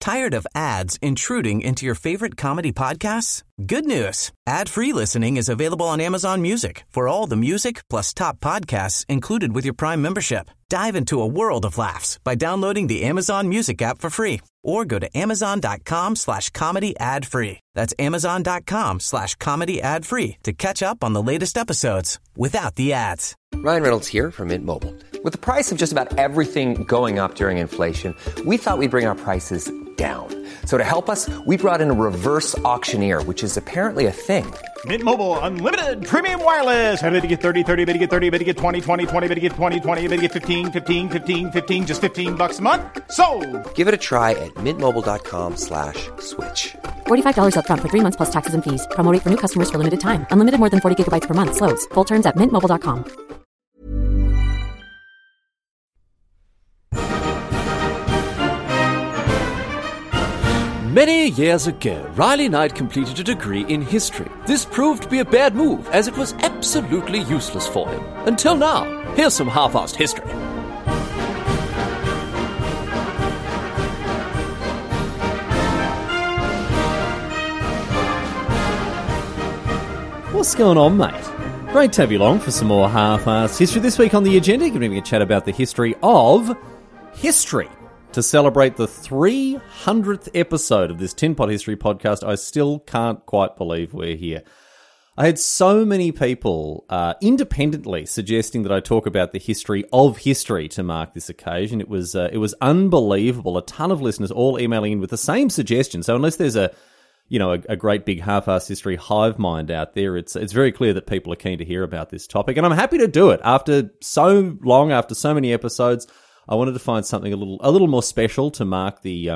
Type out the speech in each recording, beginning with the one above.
Tired of ads intruding into your favorite comedy podcasts? Good news. Ad-free listening is available on Amazon Music for all the music plus top podcasts included with your Prime membership. Dive into a world of laughs by downloading the Amazon Music app for free or go to amazon.com/comedy ad-free. That's amazon.com/comedy ad-free to catch up on the latest episodes without the ads. Ryan Reynolds here from Mint Mobile. With the price of just about everything going up during inflation, we thought we'd bring our prices down. So to help us, we brought in a reverse auctioneer, which is apparently a thing. Mint Mobile Unlimited Premium Wireless. How to get 30, 30, bit to get 30, bit to get 20, 20, 20, bit to get 20, 20, bit to get 15, 15, 15, 15, just $15 a month? Sold! Give it a try at mintmobile.com/switch. $45 up front for 3 months plus taxes and fees. Promo rate for new customers for limited time. Unlimited more than 40 gigabytes per month. Slows full terms at mintmobile.com. Many years ago, Riley Knight completed a degree in history. This proved to be a bad move, as it was absolutely useless for him. Until now. Here's some half-assed history. What's going on, mate? Great to have you along for some more half-assed history. This week on the agenda, going to be a chat about the history of history. To celebrate the 300th episode of this Tin Pot History podcast, I still can't quite believe we're here. I had so many people independently suggesting that I talk about the history of history to mark this occasion. It was unbelievable. A ton of listeners all emailing in with the same suggestion. So unless there's a great big half-assed history hive mind out there, it's very clear that people are keen to hear about this topic, and I'm happy to do it. After so long, after so many episodes, I wanted to find something a little more special to mark the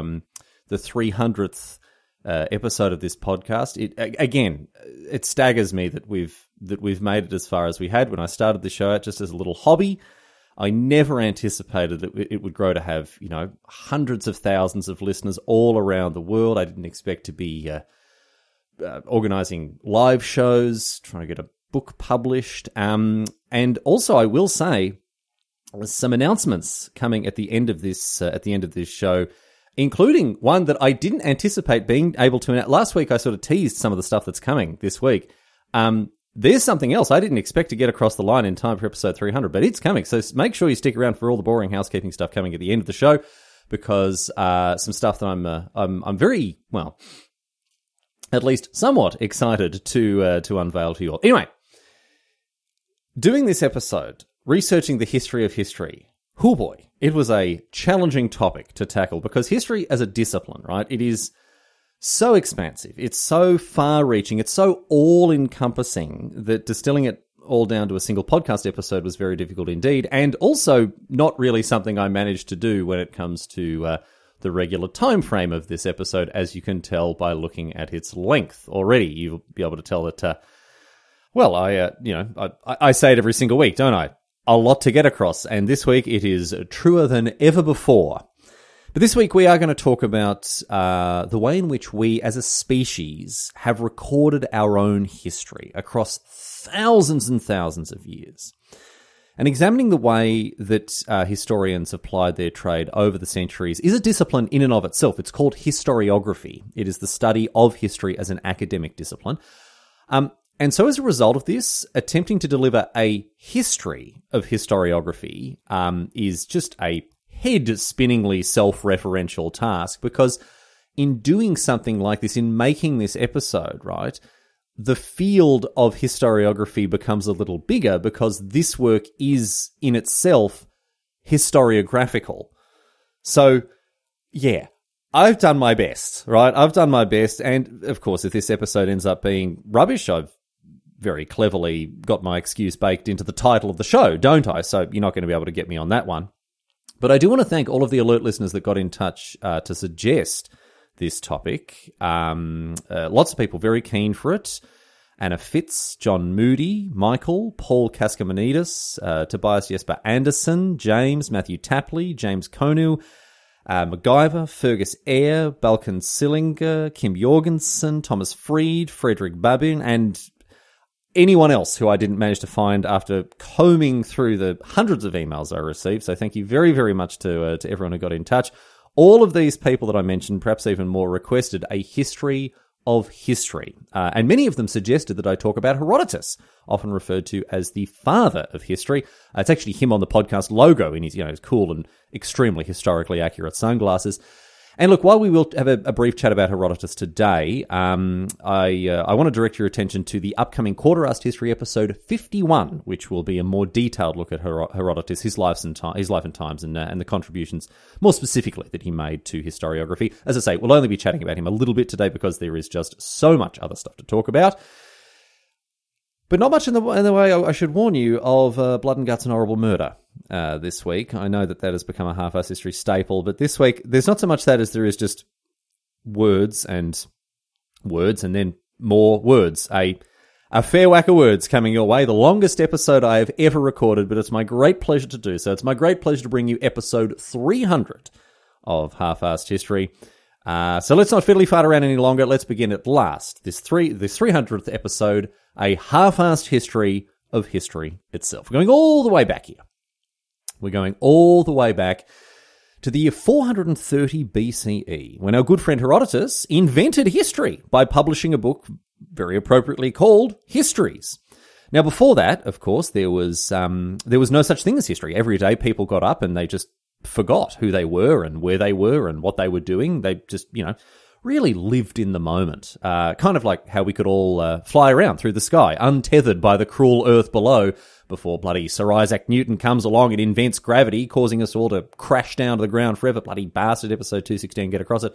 300th episode of this podcast. It staggers me that we've made it as far as we had. When I started the show out just as a little hobby, I never anticipated that it would grow to have hundreds of thousands of listeners all around the world. I didn't expect to be organizing live shows, trying to get a book published, and also I will say, some announcements coming at the end of this show, including one that I didn't anticipate being able to announce. Last week I sort of teased some of the stuff that's coming this week. There's something else I didn't expect to get across the line in time for episode 300, but it's coming. So make sure you stick around for all the boring housekeeping stuff coming at the end of the show, because some stuff that I'm very, well, at least somewhat excited to unveil to you all. Anyway, doing this episode, researching the history of history, oh boy, it was a challenging topic to tackle, because history as a discipline, right, it is so expansive, it's so far-reaching, it's so all-encompassing that distilling it all down to a single podcast episode was very difficult indeed, and also not really something I managed to do when it comes to the regular time frame of this episode, as you can tell by looking at its length already. You'll be able to tell that, I say it every single week, don't I? A lot to get across, and this week it is truer than ever before. But this week we are going to talk about the way in which we as a species have recorded our own history across thousands and thousands of years, and examining the way that historians have plied their trade over the centuries is a discipline in and of itself. It's called historiography. It is the study of history as an academic discipline. And so as a result of this, attempting to deliver a history of historiography is just a head-spinningly self-referential task, because in doing something like this, in making this episode, right, the field of historiography becomes a little bigger, because this work is in itself historiographical. So, yeah, I've done my best, right? I've done my best, and of course, if this episode ends up being rubbish, I've very cleverly got my excuse baked into the title of the show, don't I? So you're not going to be able to get me on that one. But I do want to thank all of the alert listeners that got in touch to suggest this topic. Lots of people very keen for it. Anna Fitz, John Moody, Michael, Paul Kaskamanidis, Tobias Jesper Anderson, James, Matthew Tapley, James Konu, MacGyver, Fergus Eyre, Balkan Sillinger, Kim Jorgensen, Thomas Freed, Frederick Babin, and anyone else who I didn't manage to find after combing through the hundreds of emails I received. So thank you very, very much to everyone who got in touch. all of these people that I mentioned, perhaps even more, requested a history of history. And many of them suggested that I talk about Herodotus, often referred to as the father of history. It's actually him on the podcast logo in his, his cool and extremely historically accurate sunglasses. And look, while we will have a brief chat about Herodotus today, I want to direct your attention to the upcoming Quarter-Asked History episode 51, which will be a more detailed look at Herodotus, his life and times, and the contributions, more specifically, that he made to historiography. As I say, we'll only be chatting about him a little bit today because there is just so much other stuff to talk about. But not much in the way I should warn you of blood and guts and horrible murder this week. I know that has become a half-assed history staple, but this week there's not so much that as there is just words and then more words. A fair whack of words coming your way. The longest episode I have ever recorded, but it's my great pleasure to do so. It's my great pleasure to bring you episode 300 of Half-Assed History. So let's not fiddly-fart around any longer. Let's begin at last. This 300th episode, a half-assed history of history itself. We're going all the way back here. We're going all the way back to the year 430 BCE, when our good friend Herodotus invented history by publishing a book very appropriately called Histories. Now, before that, of course, there was no such thing as history. Every day people got up and they just forgot who they were and where they were and what they were doing. They just, really lived in the moment. Kind of like how we could all fly around through the sky, untethered by the cruel earth below, before bloody Sir Isaac Newton comes along and invents gravity, causing us all to crash down to the ground forever. Bloody bastard, episode 216, get across it.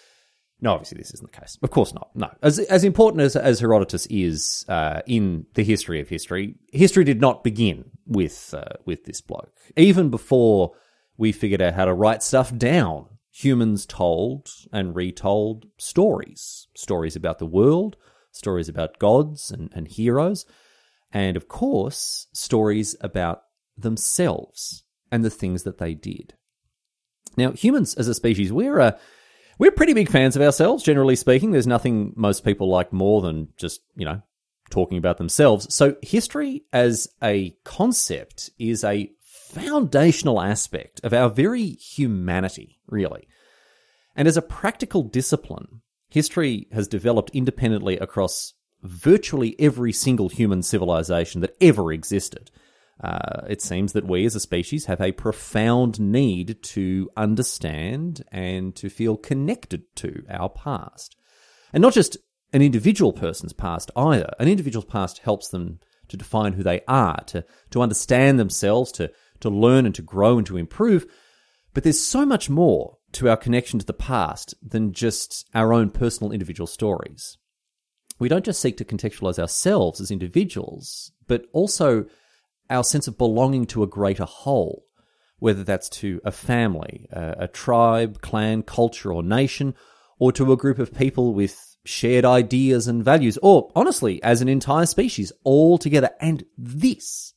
No, obviously this isn't the case. Of course not. No. As important as Herodotus is in the history of history, history did not begin with this bloke. Even before we figured out how to write stuff down, humans told and retold stories. Stories about the world, stories about gods and heroes, and of course, stories about themselves and the things that they did. Now, humans as a species, we're pretty big fans of ourselves, generally speaking. There's nothing most people like more than just, talking about themselves. So history as a concept is a foundational aspect of our very humanity, really. And as a practical discipline, history has developed independently across virtually every single human civilization that ever existed. It seems that we as a species have a profound need to understand and to feel connected to our past. And not just an individual person's past either. An individual's past helps them to define who they are, to understand themselves, to learn and to grow and to improve. But there's so much more to our connection to the past than just our own personal individual stories. We don't just seek to contextualize ourselves as individuals, but also our sense of belonging to a greater whole, whether that's to a family, a tribe, clan, culture, or nation, or to a group of people with shared ideas and values, or honestly, as an entire species, all together. And this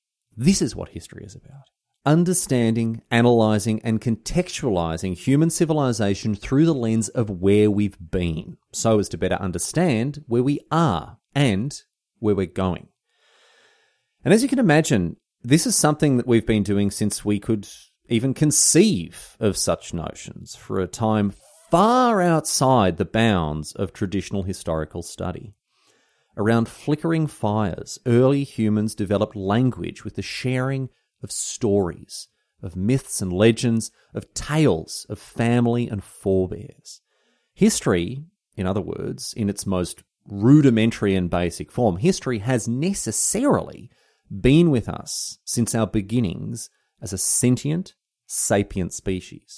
is what history is about. Understanding, analysing, and contextualising human civilization through the lens of where we've been, so as to better understand where we are and where we're going. And as you can imagine, this is something that we've been doing since we could even conceive of such notions, for a time far outside the bounds of traditional historical study. Around flickering fires, early humans developed language with the sharing of stories, of myths and legends, of tales of family and forebears. History, in other words, in its most rudimentary and basic form, history has necessarily been with us since our beginnings as a sentient, sapient species.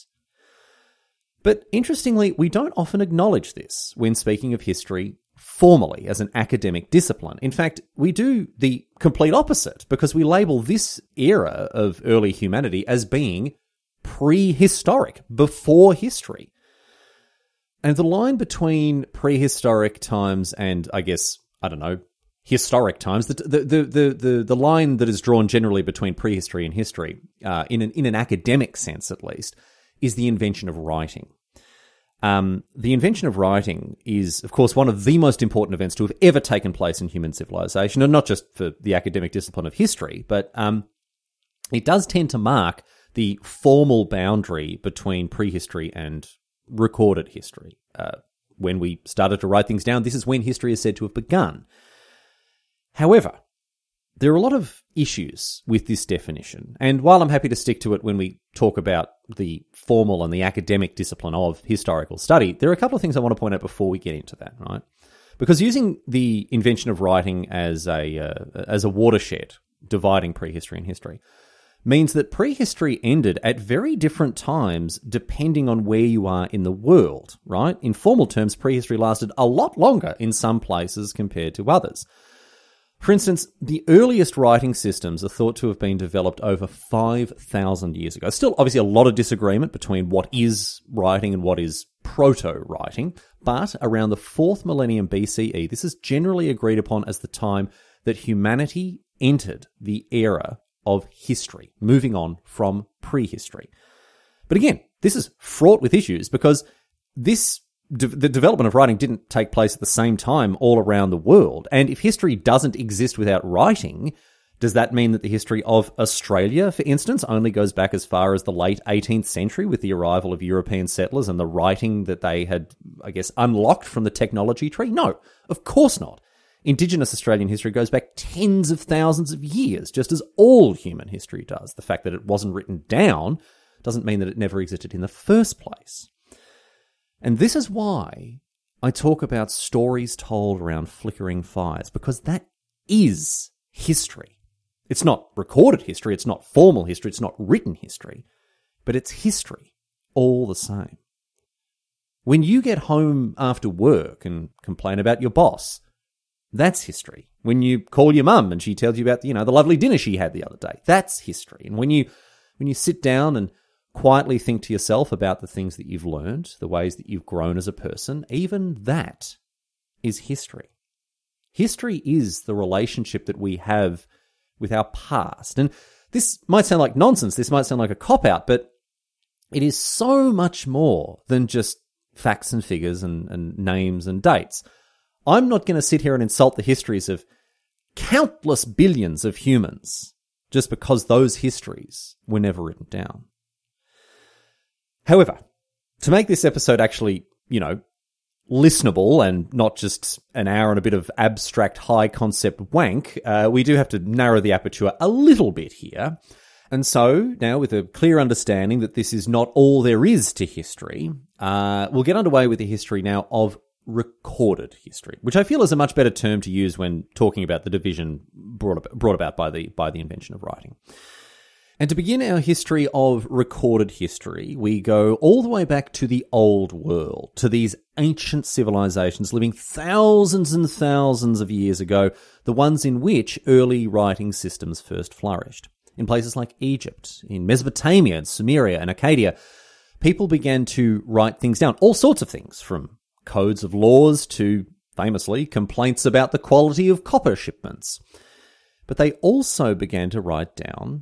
But interestingly, we don't often acknowledge this when speaking of history formally as an academic discipline. In fact, we do the complete opposite, because we label this era of early humanity as being prehistoric, before history. And the line between prehistoric times and, historic times, the line that is drawn generally between prehistory and history, in an academic sense at least, is the invention of writing. The invention of writing is, of course, one of the most important events to have ever taken place in human civilization, and not just for the academic discipline of history, but it does tend to mark the formal boundary between prehistory and recorded history. When we started to write things down, this is when history is said to have begun. However, there are a lot of issues with this definition, and while I'm happy to stick to it when we talk about the formal and the academic discipline of historical study, there are a couple of things I want to point out before we get into that, right? Because using the invention of writing as a watershed dividing prehistory and history means that prehistory ended at very different times depending on where you are in the world, right? In formal terms, prehistory lasted a lot longer in some places compared to others. For instance, the earliest writing systems are thought to have been developed over 5,000 years ago. Still, obviously, a lot of disagreement between what is writing and what is proto-writing, but around the 4th millennium BCE, this is generally agreed upon as the time that humanity entered the era of history, moving on from prehistory. But again, this is fraught with issues because the development of writing didn't take place at the same time all around the world. And if history doesn't exist without writing, does that mean that the history of Australia, for instance, only goes back as far as the late 18th century with the arrival of European settlers and the writing that they had, I guess, unlocked from the technology tree? No, of course not. Indigenous Australian history goes back tens of thousands of years, just as all human history does. The fact that it wasn't written down doesn't mean that it never existed in the first place. And this is why I talk about stories told around flickering fires, because that is history. It's not recorded history, it's not formal history, it's not written history, but it's history all the same. When you get home after work and complain about your boss, that's history. When you call your mum and she tells you about, the lovely dinner she had the other day, that's history. And when you sit down and quietly think to yourself about the things that you've learned, the ways that you've grown as a person, even that is history. History is the relationship that we have with our past. And this might sound like nonsense, this might sound like a cop-out, but it is so much more than just facts and figures and names and dates. I'm not going to sit here and insult the histories of countless billions of humans just because those histories were never written down. However, to make this episode actually, listenable and not just an hour and a bit of abstract high-concept wank, we do have to narrow the aperture a little bit here. And so, now with a clear understanding that this is not all there is to history, we'll get underway with the history now of recorded history, which I feel is a much better term to use when talking about the division brought about by the invention of writing. And to begin our history of recorded history, we go all the way back to the old world, to these ancient civilizations living thousands and thousands of years ago, the ones in which early writing systems first flourished. In places like Egypt, in Mesopotamia, and Sumeria, and Akkadian, people began to write things down, all sorts of things, from codes of laws to, famously, complaints about the quality of copper shipments. But they also began to write down,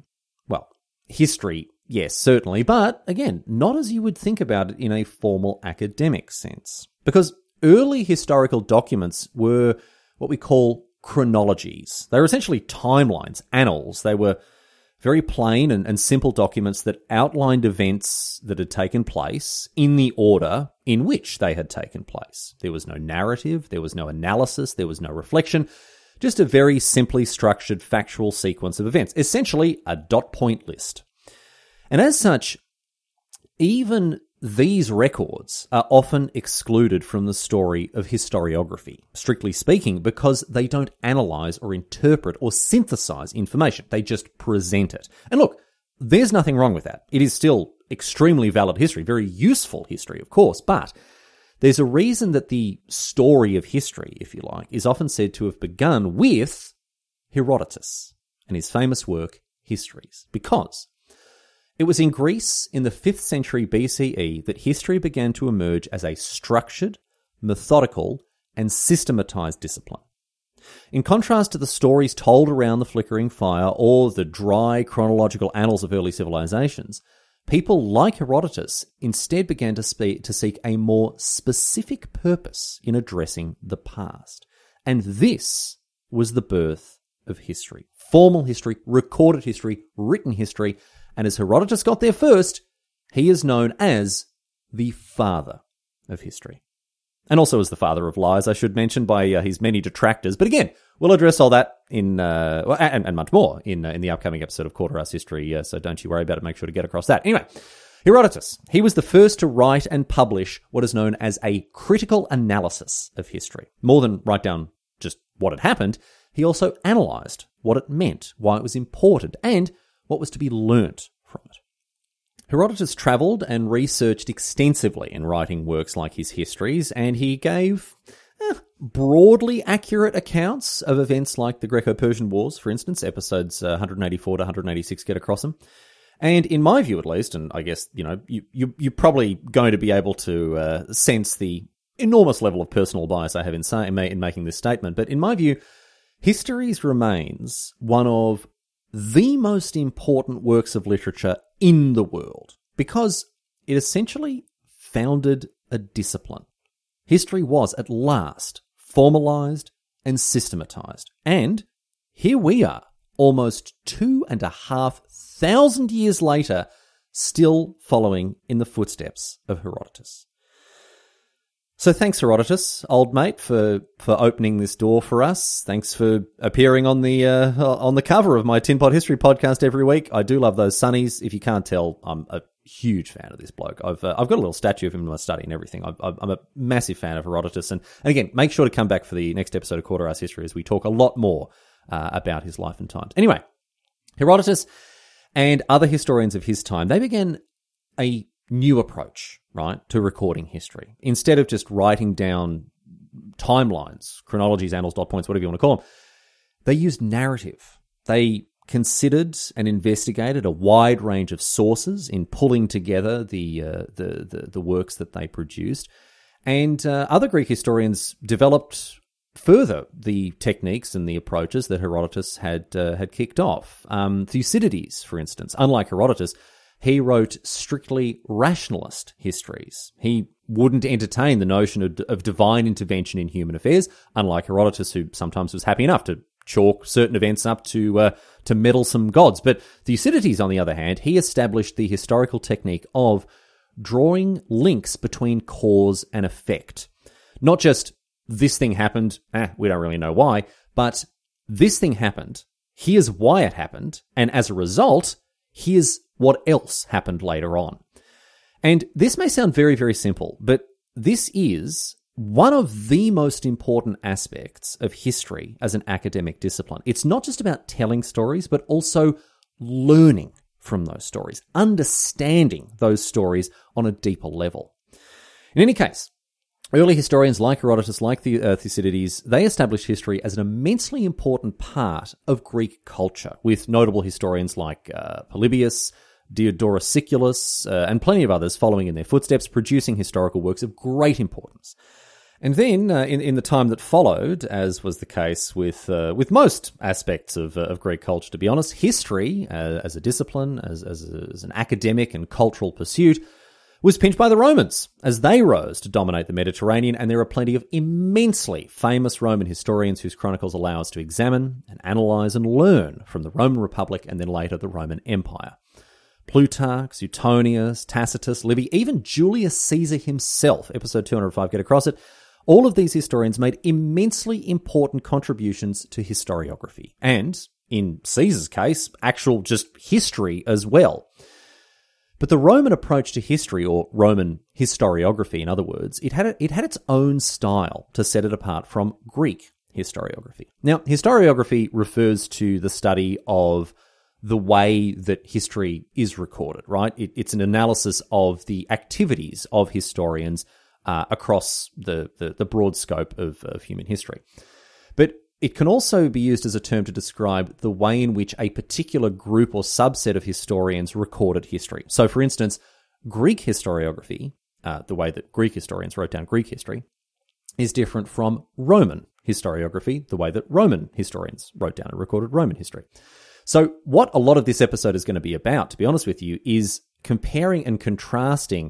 history, yes, certainly, but again, not as you would think about it in a formal academic sense. Because early historical documents were what we call chronologies. They were essentially timelines, annals. They were very plain and simple documents that outlined events that had taken place in the order in which they had taken place. There was no narrative, there was no analysis, there was no reflection, just a very simply structured factual sequence of events, essentially a dot-point list. And as such, even these records are often excluded from the story of historiography, strictly speaking, because they don't analyse or interpret or synthesise information. They just present it. And look, there's nothing wrong with that. It is still extremely valid history, very useful history, of course, but there's a reason that the story of history, if you like, is often said to have begun with Herodotus and his famous work, Histories, because it was in Greece in the 5th century BCE that history began to emerge as a structured, methodical, and systematized discipline. In contrast to the stories told around the flickering fire or the dry chronological annals of early civilizations, people like Herodotus instead began to seek a more specific purpose in addressing the past. And this was the birth of history. Formal history, recorded history, written history, And as Herodotus got there first, he is known as the father of history. And also as the father of lies, I should mention, by his many detractors. But again, we'll address all that and much more in the upcoming episode of Quarter Hours History, so don't you worry about it. Make sure to get across that. Anyway, Herodotus, he was the first to write and publish what is known as a critical analysis of history. More than write down just what had happened, he also analysed what it meant, why it was important, and what was to be learnt from it. Herodotus travelled and researched extensively in writing works like his histories, and he gave broadly accurate accounts of events like the Greco-Persian Wars, for instance. Episodes 184 to 186 get across them. And in my view, at least, and I guess, you're probably going to be able to sense the enormous level of personal bias I have in making this statement, but in my view, Histories remains one of the most important works of literature in the world because it essentially founded a discipline. History was, at last, formalized and systematized. And here we are, almost 2,500 years later, still following in the footsteps of Herodotus. So thanks, Herodotus, old mate, for opening this door for us. Thanks for appearing on the cover of my Tin Pot History podcast every week. I do love those sunnies. If you can't tell, I'm a huge fan of this bloke. I've got a little statue of him in my study and everything. I'm a massive fan of Herodotus. And again, make sure to come back for the next episode of Quarter Hours History as we talk a lot more about his life and times. Anyway, Herodotus and other historians of his time, they began a new approach, right, to recording history. Instead of just writing down timelines, chronologies, annals, dot points, whatever you want to call them, they used narrative. They considered and investigated a wide range of sources in pulling together the works that they produced. And other Greek historians developed further the techniques and the approaches that Herodotus had kicked off. Thucydides, for instance, unlike Herodotus, he wrote strictly rationalist histories. He wouldn't entertain the notion of divine intervention in human affairs, unlike Herodotus, who sometimes was happy enough to chalk certain events up to meddlesome gods. But Thucydides, on the other hand, he established the historical technique of drawing links between cause and effect. Not just, this thing happened, we don't really know why, but this thing happened, here's why it happened, and as a result, here's what else happened later on. And this may sound very, very simple, but this is one of the most important aspects of history as an academic discipline. It's not just about telling stories, but also learning from those stories, understanding those stories on a deeper level. In any case, early historians like Herodotus, like Thucydides, they established history as an immensely important part of Greek culture, with notable historians like Polybius, Diodorus Siculus, and plenty of others following in their footsteps, producing historical works of great importance. And then, in the time that followed, as was the case with most aspects of Greek culture, to be honest, history as a discipline, as an academic and cultural pursuit, was pinched by the Romans as they rose to dominate the Mediterranean, and there are plenty of immensely famous Roman historians whose chronicles allow us to examine and analyse and learn from the Roman Republic and then later the Roman Empire. Plutarch, Suetonius, Tacitus, Livy, even Julius Caesar himself, episode 205, get across it, all of these historians made immensely important contributions to historiography, and, in Caesar's case, actual just history as well. But the Roman approach to history, or Roman historiography in other words, it had its own style to set it apart from Greek historiography. Now, historiography refers to the study of the way that history is recorded, right? It's an analysis of the activities of historians across the broad scope of human history. But it can also be used as a term to describe the way in which a particular group or subset of historians recorded history. So, for instance, Greek historiography, the way that Greek historians wrote down Greek history, is different from Roman historiography, the way that Roman historians wrote down and recorded Roman history. So what a lot of this episode is going to be about, to be honest with you, is comparing and contrasting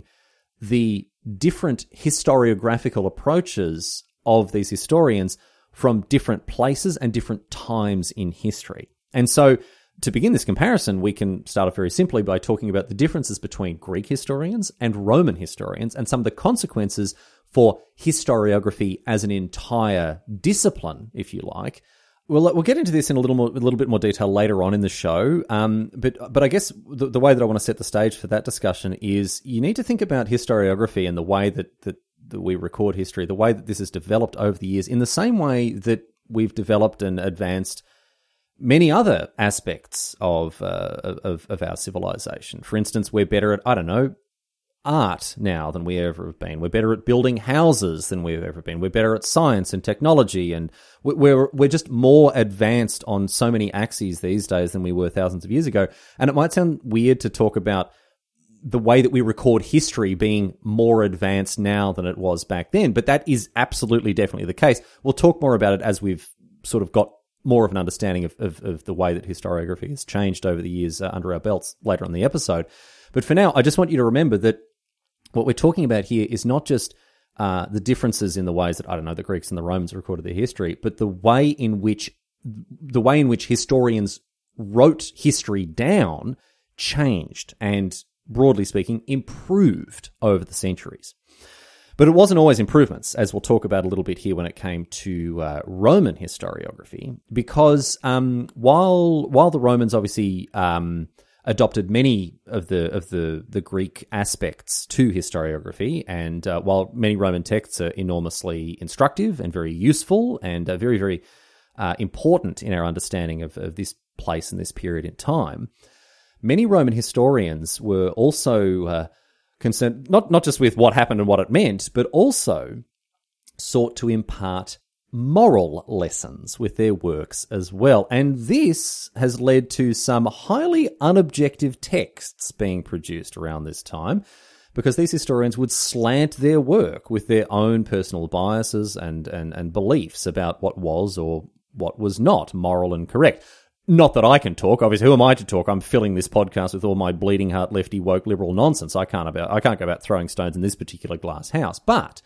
the different historiographical approaches of these historians from different places and different times in history. And so To begin this comparison, we can start off very simply by talking about the differences between Greek historians and Roman historians and some of the consequences for historiography as an entire discipline, if you like. We'll get into this in a little bit more detail later on in the show, but I guess the way that I want to set the stage for that discussion is you need to think about historiography and the way that we record history, the way that this has developed over the years, in the same way that we've developed and advanced many other aspects of our civilization. For instance, we're better at, art now than we ever have been. We're better at building houses than we've ever been. We're better at science and technology, and we're just more advanced on so many axes these days than we were thousands of years ago. And it might sound weird to talk about the way that we record history being more advanced now than it was back then, but that is absolutely definitely the case. We'll talk more about it as we've sort of got more of an understanding of the way that historiography has changed over the years under our belts later on in the episode. But for now, I just want you to remember that what we're talking about here is not just the differences in the ways that, the Greeks and the Romans recorded their history, but the way in which historians wrote history down changed and, broadly speaking, improved over the centuries. But it wasn't always improvements, as we'll talk about a little bit here when it came to Roman historiography, because while the Romans obviously adopted many of the Greek aspects to historiography, and while many Roman texts are enormously instructive and very useful and very, very important in our understanding of this place and this period in time, many Roman historians were also concerned not just with what happened and what it meant, but also sought to impart moral lessons with their works as well. And this has led to some highly unobjective texts being produced around this time, because these historians would slant their work with their own personal biases and beliefs about what was or what was not moral and correct. Not that I can talk. Obviously, who am I to talk? I'm filling this podcast with all my bleeding heart, lefty, woke, liberal nonsense. I can't go about throwing stones in this particular glass house. But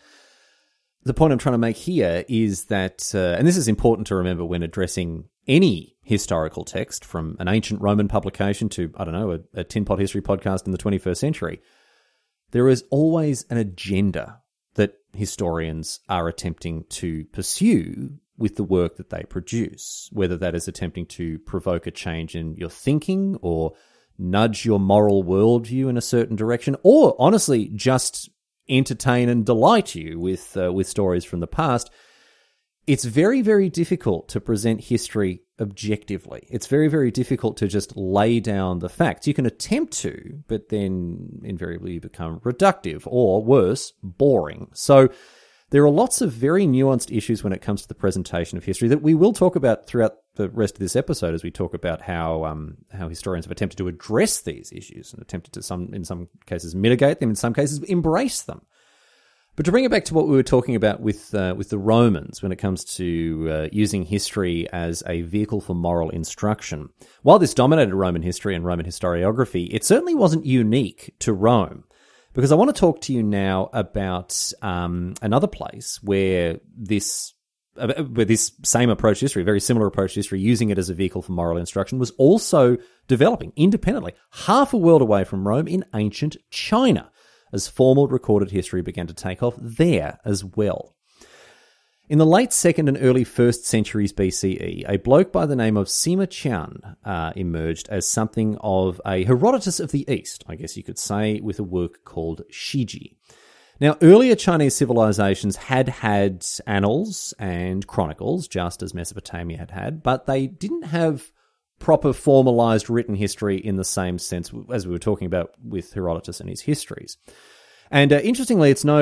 the point I'm trying to make here is that, and this is important to remember when addressing any historical text, from an ancient Roman publication to, a Tin Pot History podcast in the 21st century, there is always an agenda that historians are attempting to pursue with the work that they produce, whether that is attempting to provoke a change in your thinking or nudge your moral worldview in a certain direction, or honestly just entertain and delight you with stories from the past. It's very, very difficult to present history objectively. It's very, very difficult to just lay down the facts. You can attempt to, but then invariably you become reductive or, worse, boring. So there are lots of very nuanced issues when it comes to the presentation of history that we will talk about throughout the rest of this episode as we talk about how historians have attempted to address these issues and attempted to, in some cases, mitigate them, in some cases, embrace them. But to bring it back to what we were talking about with the Romans when it comes to using history as a vehicle for moral instruction, while this dominated Roman history and Roman historiography, it certainly wasn't unique to Rome. Because I want to talk to you now about another place where this same approach to history, very similar approach to history, using it as a vehicle for moral instruction, was also developing independently, half a world away from Rome, in ancient China, as formal recorded history began to take off there as well. In the late 2nd and early 1st centuries BCE, a bloke by the name of Sima Qian emerged as something of a Herodotus of the East, I guess you could say, with a work called Shiji. Now, earlier Chinese civilizations had annals and chronicles, just as Mesopotamia had, but they didn't have proper formalized written history in the same sense as we were talking about with Herodotus and his histories. And interestingly, it's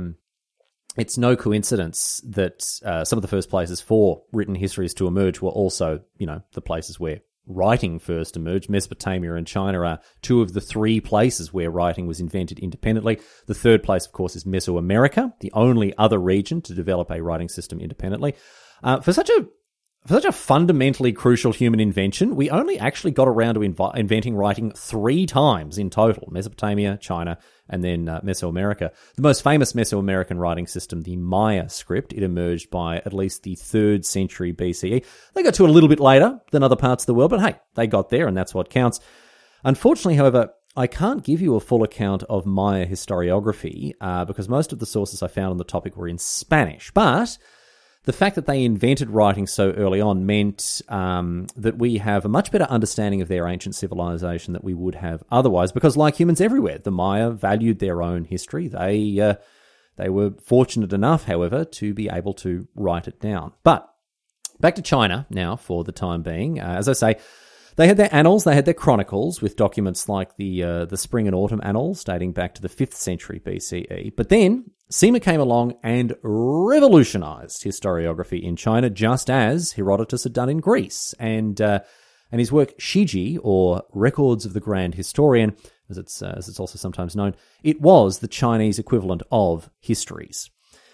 no coincidence that some of the first places for written histories to emerge were also, the places where writing first emerged. Mesopotamia and China are two of the three places where writing was invented independently. The third place, of course, is Mesoamerica, the only other region to develop a writing system independently. For such For such a fundamentally crucial human invention, we only actually got around to inventing writing 3 times in total: Mesopotamia, China, and then Mesoamerica. The most famous Mesoamerican writing system, the Maya script, it emerged by at least the 3rd century BCE. They got to it a little bit later than other parts of the world, but hey, they got there, and that's what counts. Unfortunately, however, I can't give you a full account of Maya historiography because most of the sources I found on the topic were in Spanish, but the fact that they invented writing so early on meant that we have a much better understanding of their ancient civilization than we would have otherwise, because like humans everywhere, the Maya valued their own history. They were fortunate enough, however, to be able to write it down. But back to China now for the time being. As I say, they had their annals, they had their chronicles with documents like the Spring and Autumn Annals dating back to the 5th century BCE. But then Sima came along and revolutionized historiography in China, just as Herodotus had done in Greece. And his work Shiji, or Records of the Grand Historian, as it's also sometimes known, it was the Chinese equivalent of histories.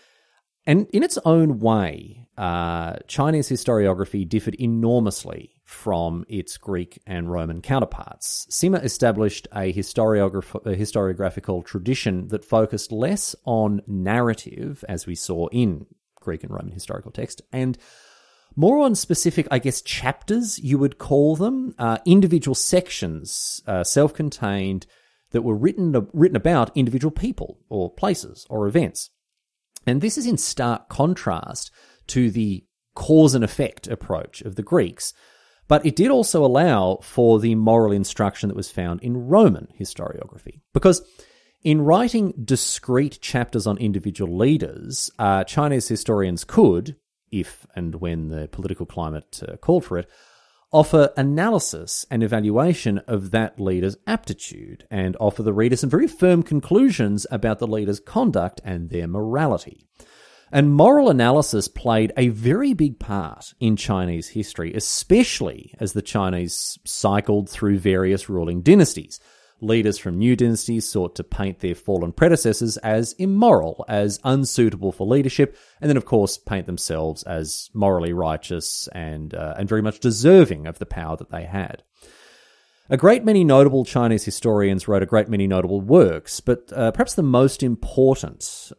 And in its own way, Chinese historiography differed enormously from its Greek and Roman counterparts. Sima established a historiographical tradition that focused less on narrative, as we saw in Greek and Roman historical text, and more on specific, I guess, chapters, you would call them, individual sections, self-contained, that were written about individual people or places or events. And this is in stark contrast to the cause and effect approach of the Greeks. But it did also allow for the moral instruction that was found in Roman historiography. Because in writing discrete chapters on individual leaders, Chinese historians could, if and when the political climate called for it, offer analysis and evaluation of that leader's aptitude and offer the reader some very firm conclusions about the leader's conduct and their morality. And moral analysis played a very big part in Chinese history, especially as the Chinese cycled through various ruling dynasties. Leaders from new dynasties sought to paint their fallen predecessors as immoral, as unsuitable for leadership, and then, of course, paint themselves as morally righteous and very much deserving of the power that they had. A great many notable Chinese historians wrote a great many notable works, but perhaps the most important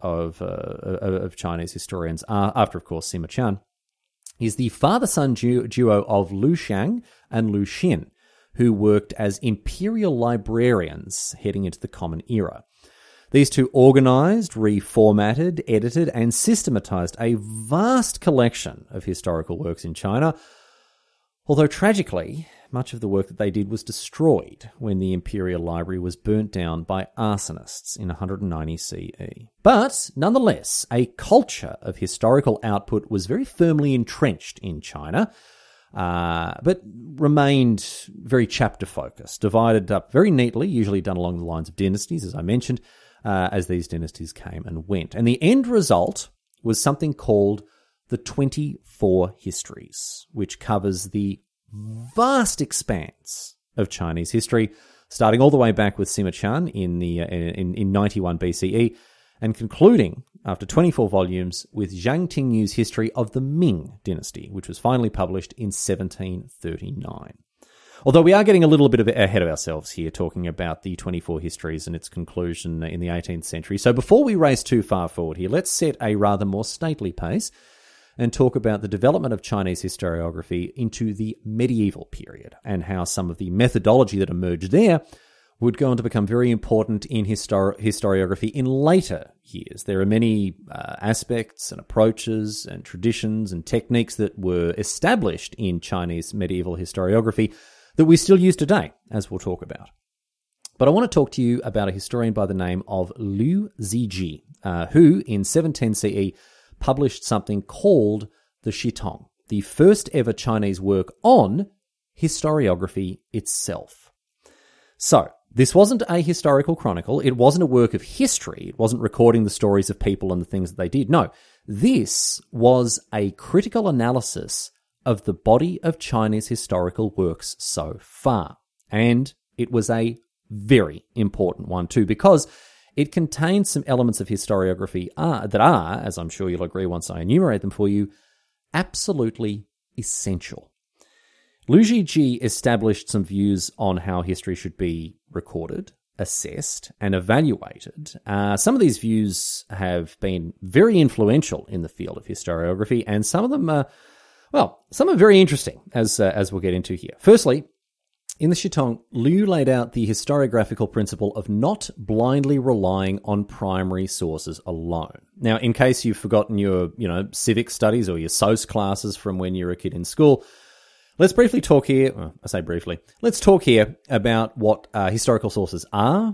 of Chinese historians, after, of course, Sima Qian, is the father-son duo of Lu Xiang and Lu Xin, who worked as imperial librarians heading into the Common Era. These two organized, reformatted, edited, and systematized a vast collection of historical works in China, although tragically, much of the work that they did was destroyed when the imperial library was burnt down by arsonists in 190 CE. But, nonetheless, a culture of historical output was very firmly entrenched in China, but remained very chapter-focused, divided up very neatly, usually done along the lines of dynasties, as I mentioned, as these dynasties came and went. And the end result was something called the 24 Histories, which covers the vast expanse of Chinese history, starting all the way back with Sima Qian in 91 BCE, and concluding, after 24 volumes, with Zhang Tingyu's history of the Ming dynasty, which was finally published in 1739. Although we are getting a little bit ahead of ourselves here, talking about the 24 Histories and its conclusion in the 18th century. So before we race too far forward here, let's set a rather more stately pace and talk about the development of Chinese historiography into the medieval period and how some of the methodology that emerged there would go on to become very important in historiography in later years. There are many aspects and approaches and traditions and techniques that were established in Chinese medieval historiography that we still use today, as we'll talk about. But I want to talk to you about a historian by the name of Liu Ziji, who in 710 CE published something called the Shitong, the first ever Chinese work on historiography itself. So, this wasn't a historical chronicle. It wasn't a work of history. It wasn't recording the stories of people and the things that they did. No, this was a critical analysis of the body of Chinese historical works so far. And it was a very important one too, because it contains some elements of historiography that are, as I'm sure you'll agree once I enumerate them for you, absolutely essential. Liu Zhiji established some views on how history should be recorded, assessed, and evaluated. Some of these views have been very influential in the field of historiography, and some of them are, some are very interesting, as we'll get into here. Firstly, in the Shitong, Liu laid out the historiographical principle of not blindly relying on primary sources alone. Now, in case you've forgotten your, civic studies or your SOS classes from when you were a kid in school, let's briefly talk here, let's talk here about what historical sources are,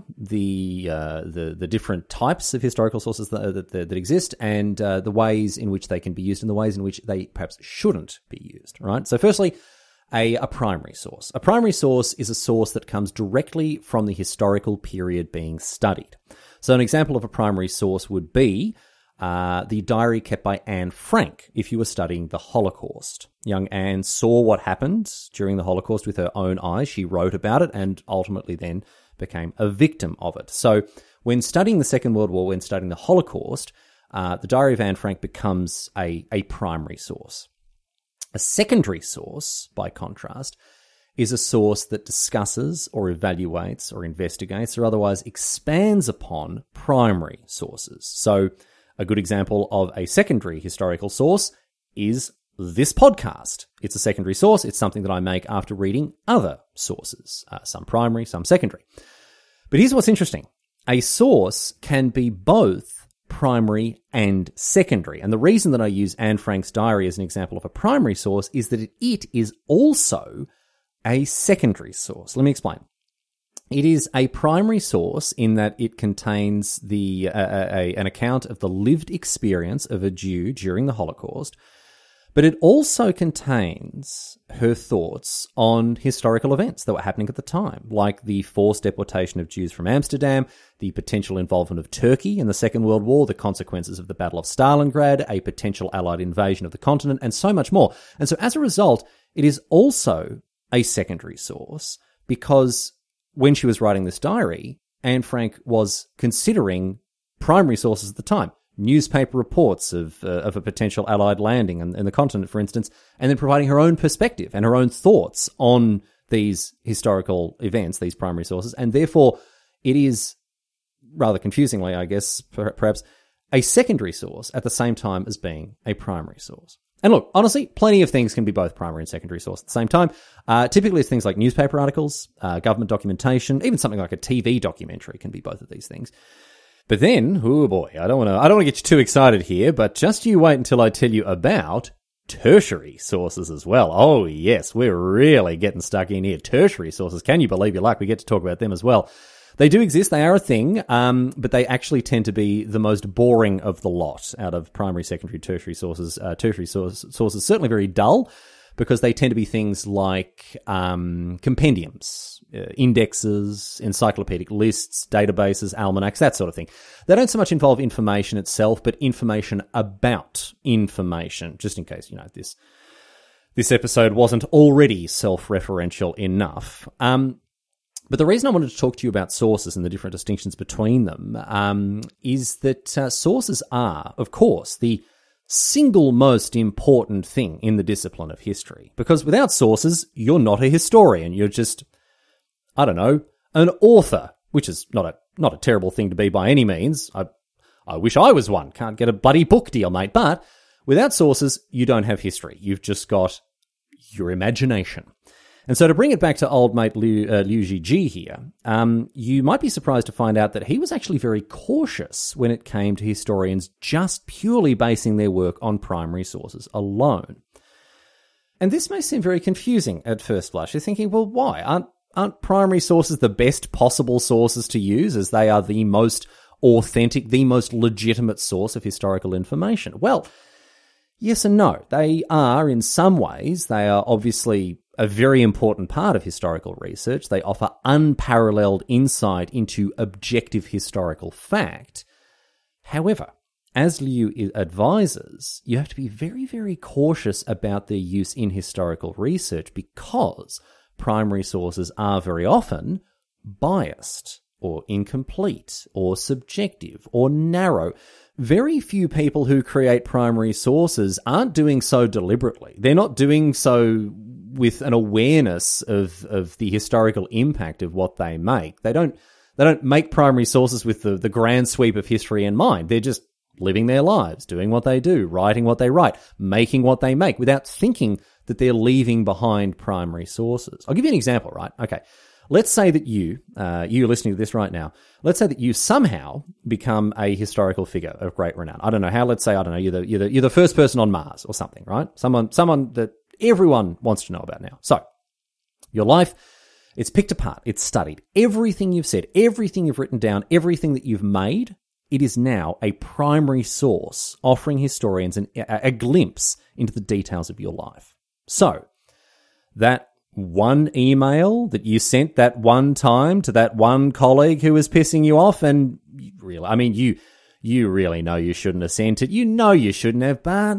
the different types of historical sources that exist, and the ways in which they can be used and the ways in which they perhaps shouldn't be used, right? So firstly, a primary source. A primary source is a source that comes directly from the historical period being studied. So an example of a primary source would be the diary kept by Anne Frank if you were studying the Holocaust. Young Anne saw what happened during the Holocaust with her own eyes. She wrote about it and ultimately then became a victim of it. So when studying the Second World War, when studying the Holocaust, the diary of Anne Frank becomes a primary source. A secondary source, by contrast, is a source that discusses or evaluates or investigates or otherwise expands upon primary sources. So a good example of a secondary historical source is this podcast. It's a secondary source. It's something that I make after reading other sources, some primary, some secondary. But here's what's interesting. A source can be both primary and secondary. And the reason that I use Anne Frank's diary as an example of a primary source is that it is also a secondary source. Let me explain. It is a primary source in that it contains an account of the lived experience of a Jew during the Holocaust, but it also contains her thoughts on historical events that were happening at the time, like the forced deportation of Jews from Amsterdam, the potential involvement of Turkey in the Second World War, the consequences of the Battle of Stalingrad, a potential Allied invasion of the continent, and so much more. And so as a result, it is also a secondary source because when she was writing this diary, Anne Frank was considering primary sources at the time. Newspaper reports of a potential Allied landing in the continent, for instance, and then providing her own perspective and her own thoughts on these historical events, these primary sources, and therefore it is, rather confusingly, I guess, perhaps, a secondary source at the same time as being a primary source. And look, honestly, plenty of things can be both primary and secondary source at the same time. Typically, it's things like newspaper articles, government documentation, even something like a TV documentary can be both of these things. But then, oh boy, I don't want to get you too excited here, but just you wait until I tell you about tertiary sources as well. Oh yes, we're really getting stuck in here. Tertiary sources, can you believe your luck? We get to talk about them as well. They do exist, they are a thing, but they actually tend to be the most boring of the lot out of primary, secondary, tertiary sources. Tertiary sources certainly very dull, because they tend to be things like compendiums, indexes, encyclopedic lists, databases, almanacs, that sort of thing. They don't so much involve information itself, but information about information, just in case, this episode wasn't already self-referential enough. But the reason I wanted to talk to you about sources and the different distinctions between them is that sources are, of course, the single most important thing in the discipline of history. Because without sources, you're not a historian. You're just, an author, which is not a terrible thing to be by any means. I wish I was one. Can't get a bloody book deal, mate. But without sources, you don't have history. You've just got your imagination. And so to bring it back to old mate Liu Zhiji here, you might be surprised to find out that he was actually very cautious when it came to historians just purely basing their work on primary sources alone. And this may seem very confusing at first blush. You're thinking, well, why? Aren't primary sources the best possible sources to use, as they are the most authentic, the most legitimate source of historical information? Well, yes and no. They are, in some ways, they are obviously a very important part of historical research. They offer unparalleled insight into objective historical fact. However, as Liu advises, you have to be very, very cautious about their use in historical research because primary sources are very often biased or incomplete or subjective or narrow. Very few people who create primary sources aren't doing so deliberately. They're not doing so with an awareness of the historical impact of what they make. They don't make primary sources with the grand sweep of history in mind. They're just living their lives, doing what they do, writing what they write, making what they make, without thinking that they're leaving behind primary sources. I'll give you an example, right? Okay. Let's say that you listening to this right now, let's say that you somehow become a historical figure of great renown. I don't know how. Let's say, I don't know, you're the first person on Mars or something, right? Someone that everyone wants to know about now. So, your life, it's picked apart, it's studied. Everything you've said, everything you've written down, everything that you've made, it is now a primary source offering historians a glimpse into the details of your life. So, that one email that you sent that one time to that one colleague who was pissing you off, and you really know you shouldn't have sent it. You know you shouldn't have, but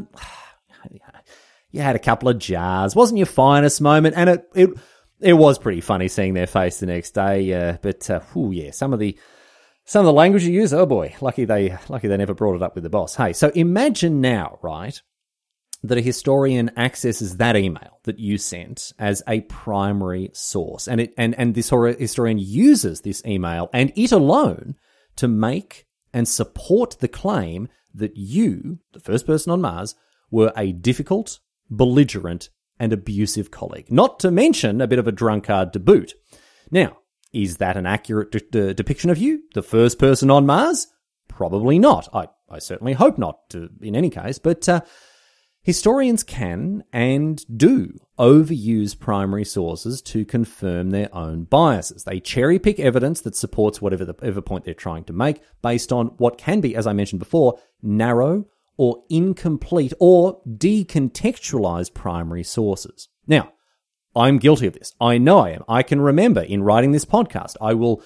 you had a couple of jars. Wasn't your finest moment, and it was pretty funny seeing their face the next day. But some of the language you use, oh boy, lucky they never brought it up with the boss. Hey, so imagine now, right, that a historian accesses that email that you sent as a primary source, and this historian uses this email and it alone to make and support the claim that you, the first person on Mars, were a difficult, belligerent, and abusive colleague. Not to mention a bit of a drunkard to boot. Now, is that an accurate depiction of you, the first person on Mars? Probably not. I certainly hope not, in any case, but historians can and do overuse primary sources to confirm their own biases. They cherry-pick evidence that supports whatever point they're trying to make based on what can be, as I mentioned before, narrow or incomplete or decontextualized primary sources. Now, I'm guilty of this. I know I am. I can remember in writing this podcast, I will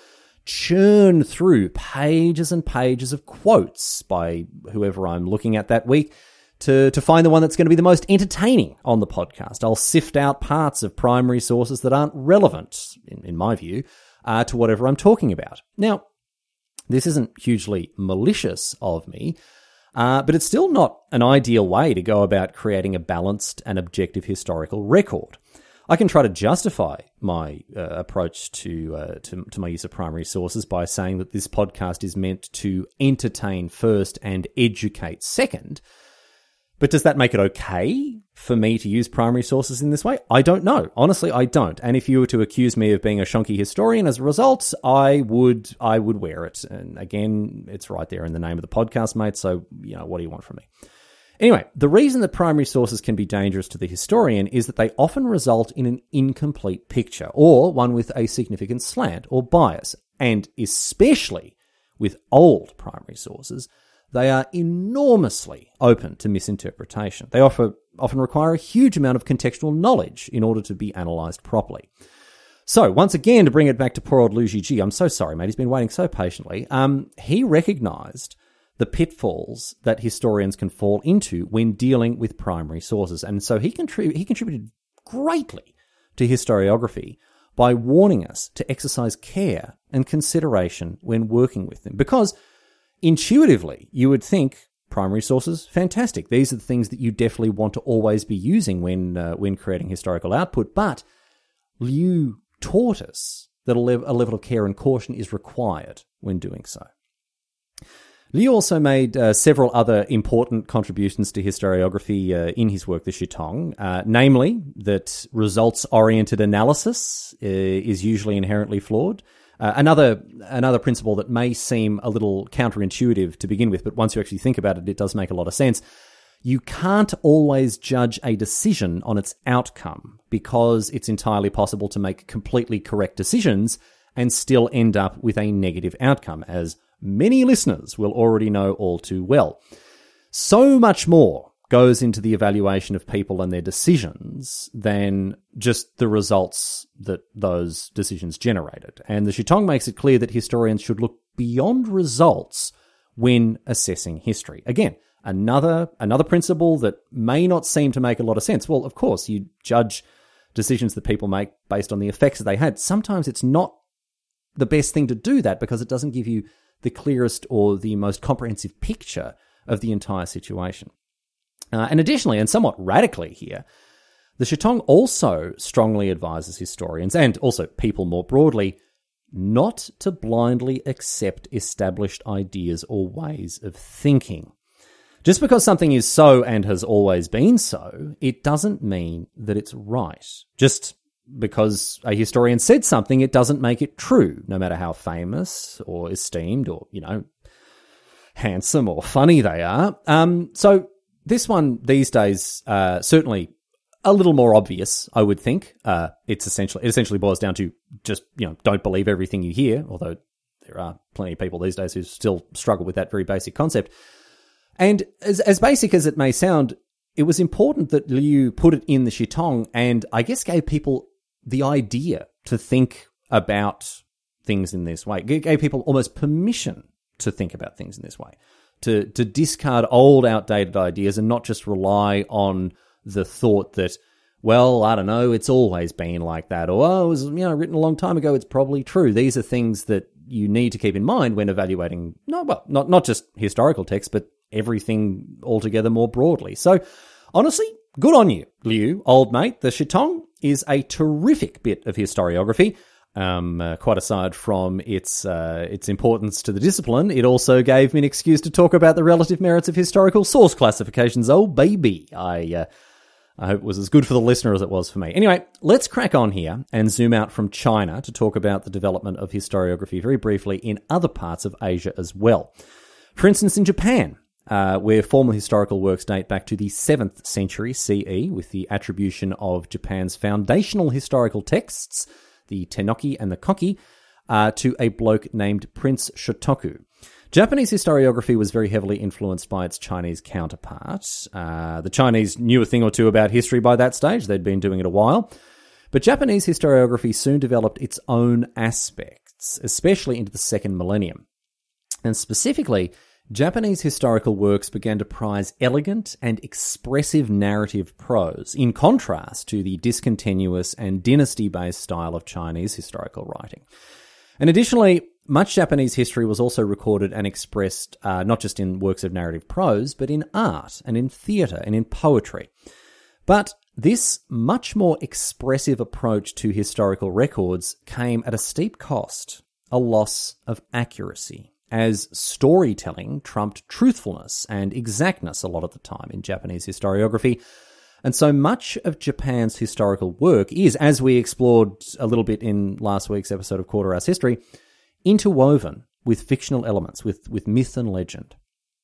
churn through pages and pages of quotes by whoever I'm looking at that week to find the one that's going to be the most entertaining on the podcast. I'll sift out parts of primary sources that aren't relevant, in my view, to whatever I'm talking about. Now, this isn't hugely malicious of me, but it's still not an ideal way to go about creating a balanced and objective historical record. I can try to justify my approach to my use of primary sources by saying that this podcast is meant to entertain first and educate second. But does that make it okay for me to use primary sources in this way? I don't know. Honestly, I don't. And if you were to accuse me of being a shonky historian as a result, I would wear it. And again, it's right there in the name of the podcast, mate. So, what do you want from me? Anyway, the reason that primary sources can be dangerous to the historian is that they often result in an incomplete picture or one with a significant slant or bias. And especially with old primary sources, they are enormously open to misinterpretation. They often require a huge amount of contextual knowledge in order to be analysed properly. So, once again, to bring it back to poor old Liu Zhiji, I'm so sorry, mate, he's been waiting so patiently. He recognised the pitfalls that historians can fall into when dealing with primary sources, and so he contributed greatly to historiography by warning us to exercise care and consideration when working with them, because intuitively, you would think primary sources, fantastic. These are the things that you definitely want to always be using when creating historical output. But Liu taught us that a level of care and caution is required when doing so. Liu also made several other important contributions to historiography in his work, The Shitong, namely that results-oriented analysis is usually inherently flawed. Another principle that may seem a little counterintuitive to begin with, but once you actually think about it, it does make a lot of sense. You can't always judge a decision on its outcome because it's entirely possible to make completely correct decisions and still end up with a negative outcome, as many listeners will already know all too well. So much more goes into the evaluation of people and their decisions than just the results that those decisions generated. And the Shitong makes it clear that historians should look beyond results when assessing history. Again, another principle that may not seem to make a lot of sense. Well, of course, you judge decisions that people make based on the effects that they had. Sometimes it's not the best thing to do that because it doesn't give you the clearest or the most comprehensive picture of the entire situation. And additionally, and somewhat radically here, the Shitong also strongly advises historians, and also people more broadly, not to blindly accept established ideas or ways of thinking. Just because something is so and has always been so, it doesn't mean that it's right. Just because a historian said something, it doesn't make it true, no matter how famous or esteemed or, handsome or funny they are. So this one these days, certainly a little more obvious, I would think. It essentially boils down to just, don't believe everything you hear, although there are plenty of people these days who still struggle with that very basic concept. And as basic as it may sound, it was important that Liu put it in the Shitong and I guess gave people the idea to think about things in this way. It gave people almost permission to think about things in this way, to discard old, outdated ideas and not just rely on the thought that, well, I don't know, it's always been like that, or, it was written a long time ago, it's probably true. These are things that you need to keep in mind when evaluating, not just historical texts, but everything altogether more broadly. So, honestly, good on you, Liu, old mate. The Shitong is a terrific bit of historiography. Quite aside from its importance to the discipline, it also gave me an excuse to talk about the relative merits of historical source classifications. Oh, baby. I hope it was as good for the listener as it was for me. Anyway, let's crack on here and zoom out from China to talk about the development of historiography very briefly in other parts of Asia as well. For instance, in Japan, where formal historical works date back to the 7th century CE, with the attribution of Japan's foundational historical texts, the Tennoki and the Koki, to a bloke named Prince Shotoku. Japanese historiography was very heavily influenced by its Chinese counterpart. The Chinese knew a thing or two about history by that stage. They'd been doing it a while. But Japanese historiography soon developed its own aspects, especially into the second millennium. And specifically, Japanese historical works began to prize elegant and expressive narrative prose, in contrast to the discontinuous and dynasty-based style of Chinese historical writing. And additionally, much Japanese history was also recorded and expressed not just in works of narrative prose, but in art and in theatre and in poetry. But this much more expressive approach to historical records came at a steep cost, a loss of accuracy, as storytelling trumped truthfulness and exactness a lot of the time in Japanese historiography. And so much of Japan's historical work is, as we explored a little bit in last week's episode of Quarter Hour's History, interwoven with fictional elements, with myth and legend.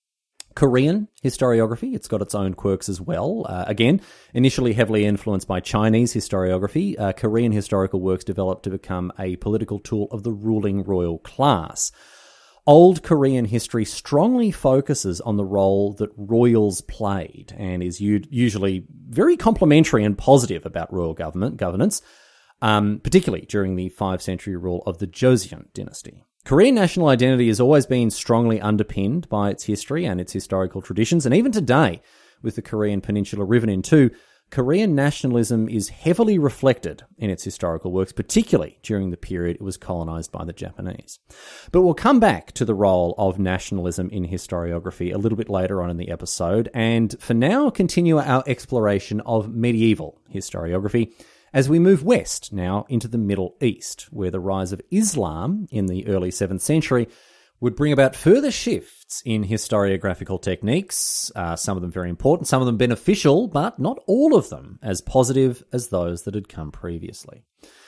Korean historiography, it's got its own quirks as well. Again, initially heavily influenced by Chinese historiography, Korean historical works developed to become a political tool of the ruling royal class. Old Korean history strongly focuses on the role that royals played and is usually very complimentary and positive about royal governance, particularly during the 5th-century rule of the Joseon dynasty. Korean national identity has always been strongly underpinned by its history and its historical traditions, and even today, with the Korean Peninsula riven in two, Korean nationalism is heavily reflected in its historical works, particularly during the period it was colonized by the Japanese. But we'll come back to the role of nationalism in historiography a little bit later on in the episode, and for now continue our exploration of medieval historiography as we move west now into the Middle East, where the rise of Islam in the early 7th century would bring about further shifts in historiographical techniques, some of them very important, some of them beneficial, but not all of them as positive as those that had come previously.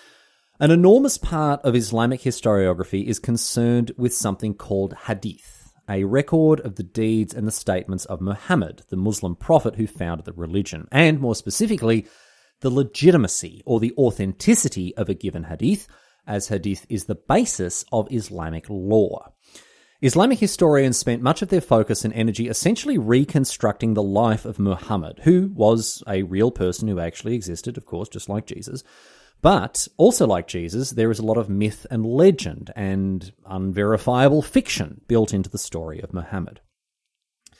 An enormous part of Islamic historiography is concerned with something called hadith, a record of the deeds and the statements of Muhammad, the Muslim prophet who founded the religion, and more specifically, the legitimacy or the authenticity of a given hadith, as hadith is the basis of Islamic law. Islamic historians spent much of their focus and energy essentially reconstructing the life of Muhammad, who was a real person who actually existed, of course, just like Jesus. But also like Jesus, there is a lot of myth and legend and unverifiable fiction built into the story of Muhammad.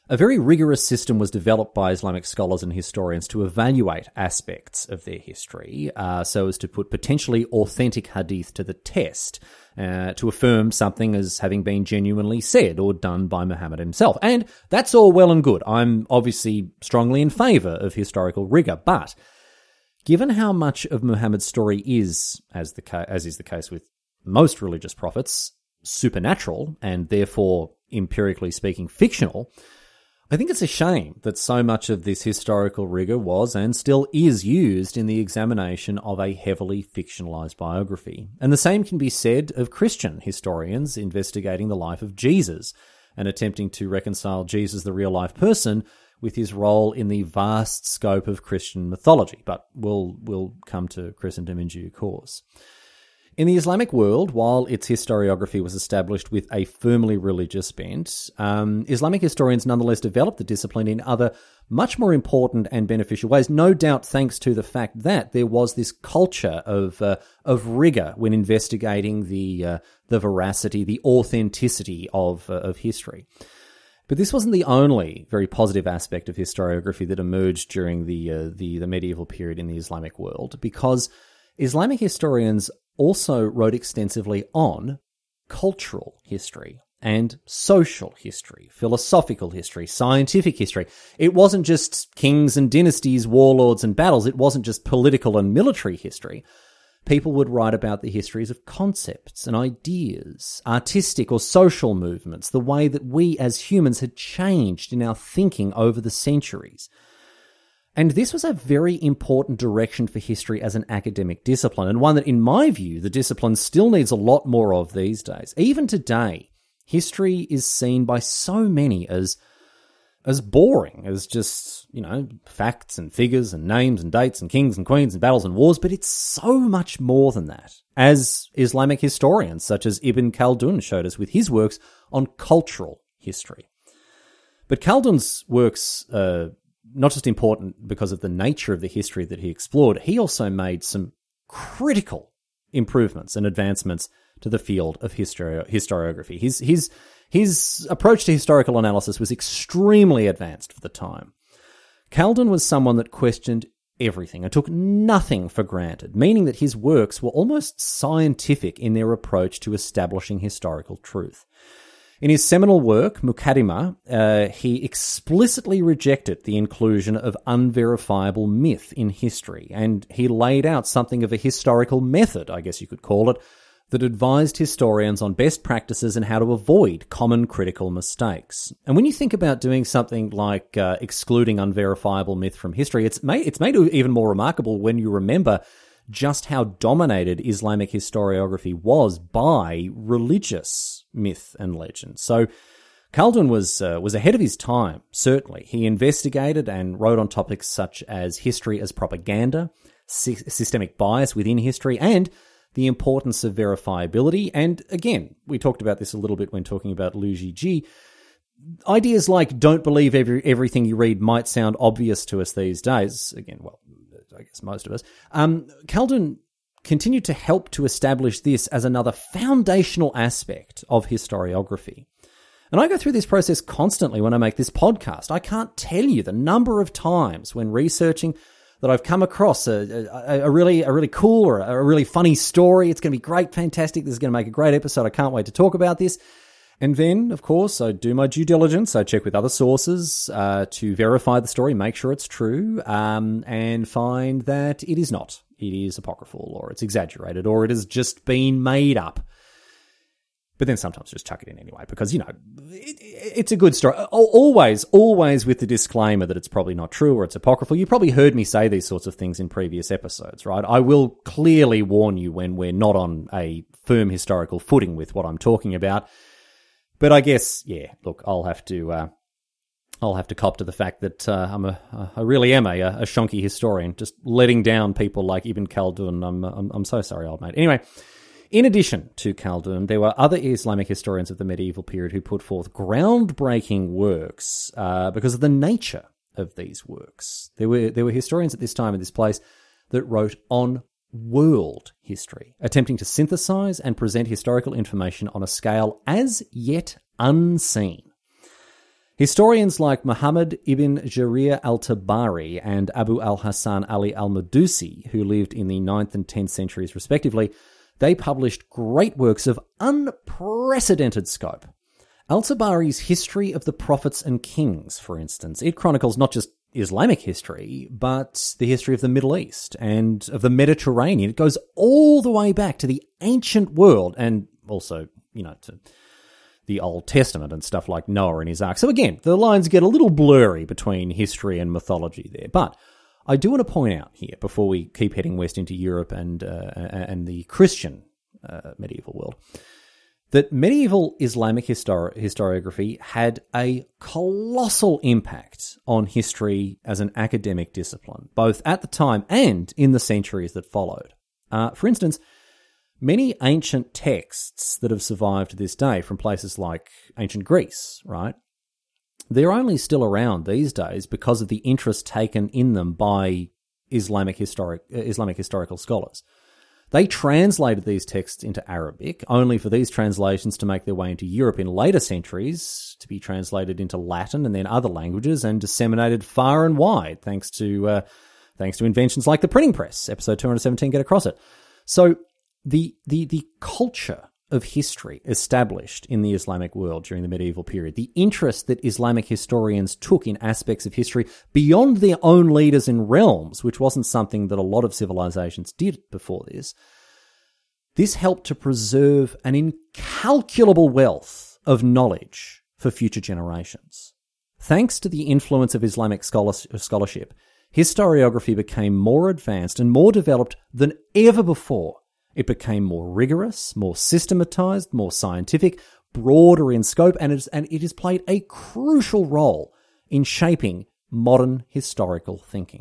A very rigorous system was developed by Islamic scholars and historians to evaluate aspects of their history so as to put potentially authentic hadith to the test, to affirm something as having been genuinely said or done by Muhammad himself. And that's all well and good. I'm obviously strongly in favour of historical rigour, but given how much of Muhammad's story is, as is the case with most religious prophets, supernatural and therefore, empirically speaking, fictional, I think it's a shame that so much of this historical rigour was and still is used in the examination of a heavily fictionalised biography. And the same can be said of Christian historians investigating the life of Jesus and attempting to reconcile Jesus, the real-life person, with his role in the vast scope of Christian mythology. But we'll come to Christendom in due course. In the Islamic world, while its historiography was established with a firmly religious bent, Islamic historians nonetheless developed the discipline in other much more important and beneficial ways, no doubt thanks to the fact that there was this culture of rigour when investigating the veracity, the authenticity of history. But this wasn't the only very positive aspect of historiography that emerged during the medieval period in the Islamic world, because Islamic historians also wrote extensively on cultural history and social history, philosophical history, scientific history. It wasn't just kings and dynasties, warlords and battles. It wasn't just political and military history. People would write about the histories of concepts and ideas, artistic or social movements, the way that we as humans had changed in our thinking over the centuries. And this was a very important direction for history as an academic discipline, and one that, in my view, the discipline still needs a lot more of these days. Even today, history is seen by so many as boring, as just, facts and figures and names and dates and kings and queens and battles and wars, but it's so much more than that, as Islamic historians such as Ibn Khaldun showed us with his works on cultural history. But Khaldun's works not just important because of the nature of the history that he explored, he also made some critical improvements and advancements to the field of historiography. His approach to historical analysis was extremely advanced for the time. Khaldun was someone that questioned everything and took nothing for granted, meaning that his works were almost scientific in their approach to establishing historical truth. In his seminal work, Muqaddimah, he explicitly rejected the inclusion of unverifiable myth in history, and he laid out something of a historical method, I guess you could call it, that advised historians on best practices and how to avoid common critical mistakes. And when you think about doing something like excluding unverifiable myth from history, it's made even more remarkable when you remember just how dominated Islamic historiography was by religious myth and legend. So Khaldun was ahead of his time, certainly. He investigated and wrote on topics such as history as propaganda, systemic bias within history, and the importance of verifiability. And again, we talked about this a little bit when talking about Liu Zhiji. Ideas like don't believe everything you read might sound obvious to us these days. Again, well, I guess most of us. Khaldun continued to help to establish this as another foundational aspect of historiography. And I go through this process constantly when I make this podcast. I can't tell you the number of times when researching that I've come across a really cool or a really funny story. It's going to be great, fantastic. This is going to make a great episode. I can't wait to talk about this. And then, of course, I do my due diligence. I check with other sources to verify the story, make sure it's true, and find that it is not. It is apocryphal, or it's exaggerated, or it has just been made up. But then sometimes just chuck it in anyway, because, it's a good story. Always with the disclaimer that it's probably not true or it's apocryphal. You probably heard me say these sorts of things in previous episodes, right? I will clearly warn you when we're not on a firm historical footing with what I'm talking about. But I guess, look, I'll have to cop to the fact that I really am a shonky historian, just letting down people like Ibn Khaldun. I'm so sorry, old mate. Anyway, in addition to Khaldun, there were other Islamic historians of the medieval period who put forth groundbreaking works because of the nature of these works. There were historians at this time and this place that wrote on world history, attempting to synthesize and present historical information on a scale as yet unseen. Historians like Muhammad ibn Jarir al-Tabari and Abu al-Hasan Ali al-Madusi, who lived in the 9th and 10th centuries respectively, they published great works of unprecedented scope. Al-Tabari's History of the Prophets and Kings, for instance, it chronicles not just Islamic history, but the history of the Middle East and of the Mediterranean. It goes all the way back to the ancient world and also, to the Old Testament and stuff like Noah and his ark. So again, the lines get a little blurry between history and mythology there. But I do want to point out here, before we keep heading west into Europe and the Christian medieval world, that medieval Islamic historiography had a colossal impact on history as an academic discipline, both at the time and in the centuries that followed. For instance, many ancient texts that have survived to this day from places like ancient Greece, right? They're only still around these days because of the interest taken in them by Islamic historical scholars. They translated these texts into Arabic, only for these translations to make their way into Europe in later centuries, to be translated into Latin and then other languages and disseminated far and wide, thanks to inventions like the printing press. Episode 217, get across it. So the culture of history established in the Islamic world during the medieval period, the interest that Islamic historians took in aspects of history beyond their own leaders and realms, which wasn't something that a lot of civilizations did before this helped to preserve an incalculable wealth of knowledge for future generations. Thanks to the influence of Islamic scholarship, historiography became more advanced and more developed than ever before. It became more rigorous, more systematized, more scientific, broader in scope, and it has played a crucial role in shaping modern historical thinking.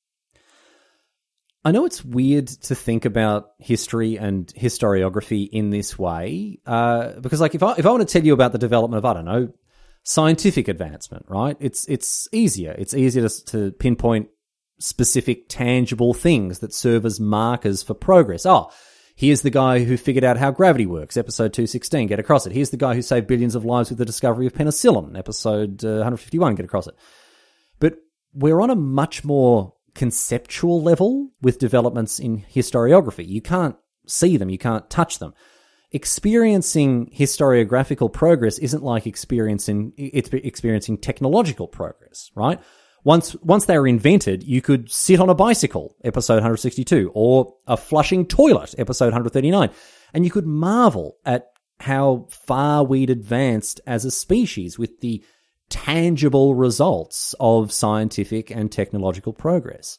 I know it's weird to think about history and historiography in this way, because if I want to tell you about the development of, scientific advancement, right? It's easier. It's easier to pinpoint specific, tangible things that serve as markers for progress. Here's the guy who figured out how gravity works, episode 216, get across it. Here's the guy who saved billions of lives with the discovery of penicillin, episode 151, get across it. But we're on a much more conceptual level with developments in historiography. You can't see them, you can't touch them. Experiencing historiographical progress isn't like experiencing technological progress, right? Once they were invented, you could sit on a bicycle, episode 162, or a flushing toilet, episode 139, and you could marvel at how far we'd advanced as a species with the tangible results of scientific and technological progress.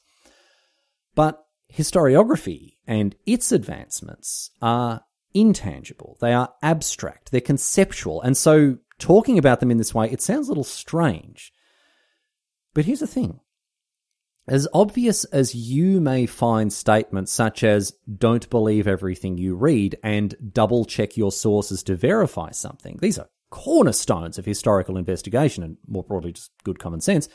But historiography and its advancements are intangible. They are abstract. They're conceptual. And so talking about them in this way, it sounds a little strange. But here's the thing. As obvious as you may find statements such as don't believe everything you read and double check your sources to verify something, these are cornerstones of historical investigation and more broadly just good common sense.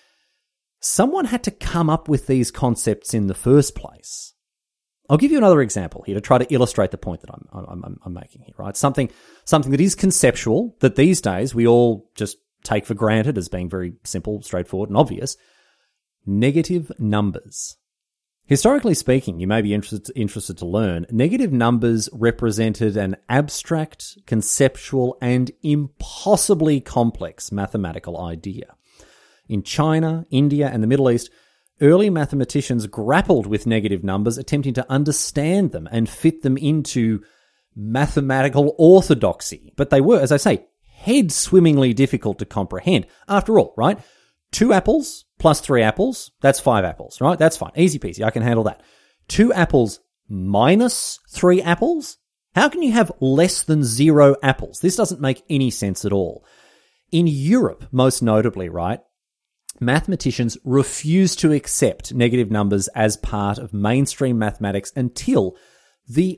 Someone had to come up with these concepts in the first place. I'll give you another example here to try to illustrate the point that I'm making here, right? Something that is conceptual, that these days we all just take for granted as being very simple, straightforward, and obvious. Negative numbers. Historically speaking, you may be interested to learn, negative numbers represented an abstract, conceptual, and impossibly complex mathematical idea. In China, India, and the Middle East, early mathematicians grappled with negative numbers, attempting to understand them and fit them into mathematical orthodoxy. But they were, as I say, head-swimmingly difficult to comprehend. After all, right? 2 apples plus 3 apples, that's 5 apples, right? That's fine. Easy peasy. I can handle that. 2 apples minus 3 apples? How can you have less than 0 apples? This doesn't make any sense at all. In Europe, most notably, right, mathematicians refused to accept negative numbers as part of mainstream mathematics until the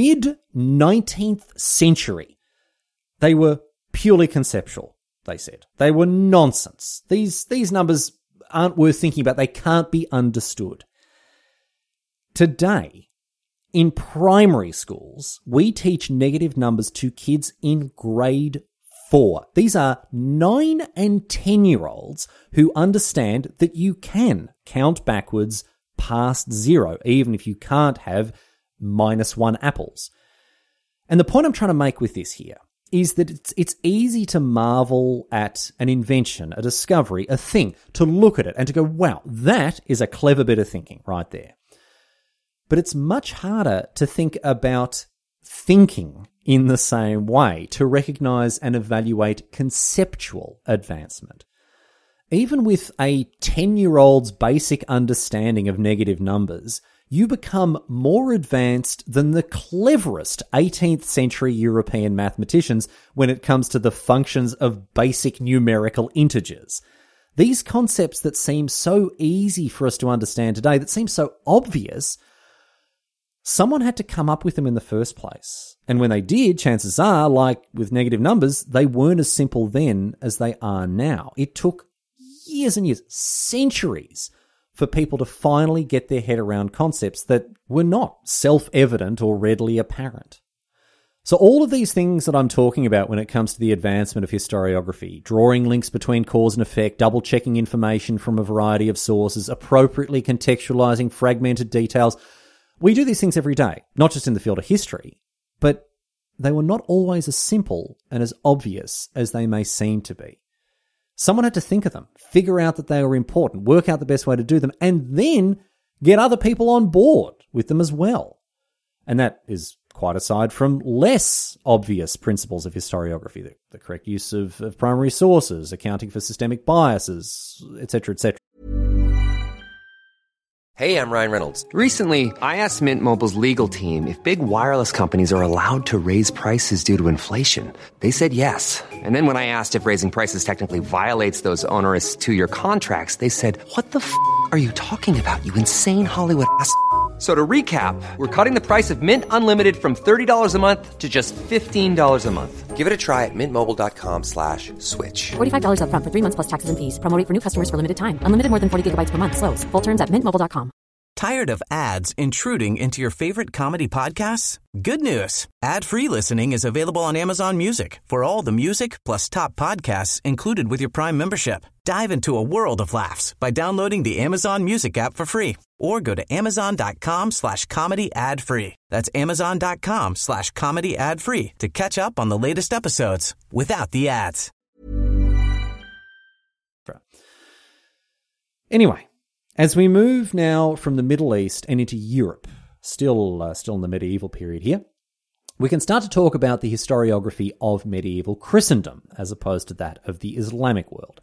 mid-19th century. They were purely conceptual, they said. They were nonsense. These numbers aren't worth thinking about. They can't be understood. Today, in primary schools, we teach negative numbers to kids in grade 4. These are 9 and 10-year-olds who understand that you can count backwards past 0, even if you can't have -1 apples. And the point I'm trying to make with this here is that it's easy to marvel at an invention, a discovery, a thing, to look at it and to go, wow, that is a clever bit of thinking right there. But it's much harder to think about thinking in the same way, to recognize and evaluate conceptual advancement. Even with a 10-year-old's basic understanding of negative numbers, you become more advanced than the cleverest 18th century European mathematicians when it comes to the functions of basic numerical integers. These concepts that seem so easy for us to understand today, that seem so obvious, someone had to come up with them in the first place. And when they did, chances are, like with negative numbers, they weren't as simple then as they are now. It took years and years, centuries, for people to finally get their head around concepts that were not self-evident or readily apparent. So all of these things that I'm talking about when it comes to the advancement of historiography, drawing links between cause and effect, double-checking information from a variety of sources, appropriately contextualizing fragmented details, we do these things every day, not just in the field of history, but they were not always as simple and as obvious as they may seem to be. Someone had to think of them, figure out that they were important, work out the best way to do them, and then get other people on board with them as well. And that is quite aside from less obvious principles of historiography, the correct use of primary sources, accounting for systemic biases, etc., etc. Hey, I'm Ryan Reynolds. Recently, I asked Mint Mobile's legal team if big wireless companies are allowed to raise prices due to inflation. They said yes. And then when I asked if raising prices technically violates those onerous 2-year contracts, they said, "What the f*** are you talking about, you insane Hollywood ass?" So to recap, we're cutting the price of Mint Unlimited from $30 a month to just $15 a month. Give it a try at mintmobile.com/switch. $45 up front for 3 months plus taxes and fees. Promo rate for new customers for limited time. Unlimited more than 40 gigabytes per month. Slows full terms at mintmobile.com. Tired of ads intruding into your favorite comedy podcasts? Good news. Ad-free listening is available on Amazon Music for all the music plus top podcasts included with your Prime membership. Dive into a world of laughs by downloading the Amazon Music app for free or go to amazon.com/comedy ad-free. That's amazon.com/comedy ad-free to catch up on the latest episodes without the ads. Anyway, as we move now from the Middle East and into Europe, still in the medieval period here, we can start to talk about the historiography of medieval Christendom as opposed to that of the Islamic world.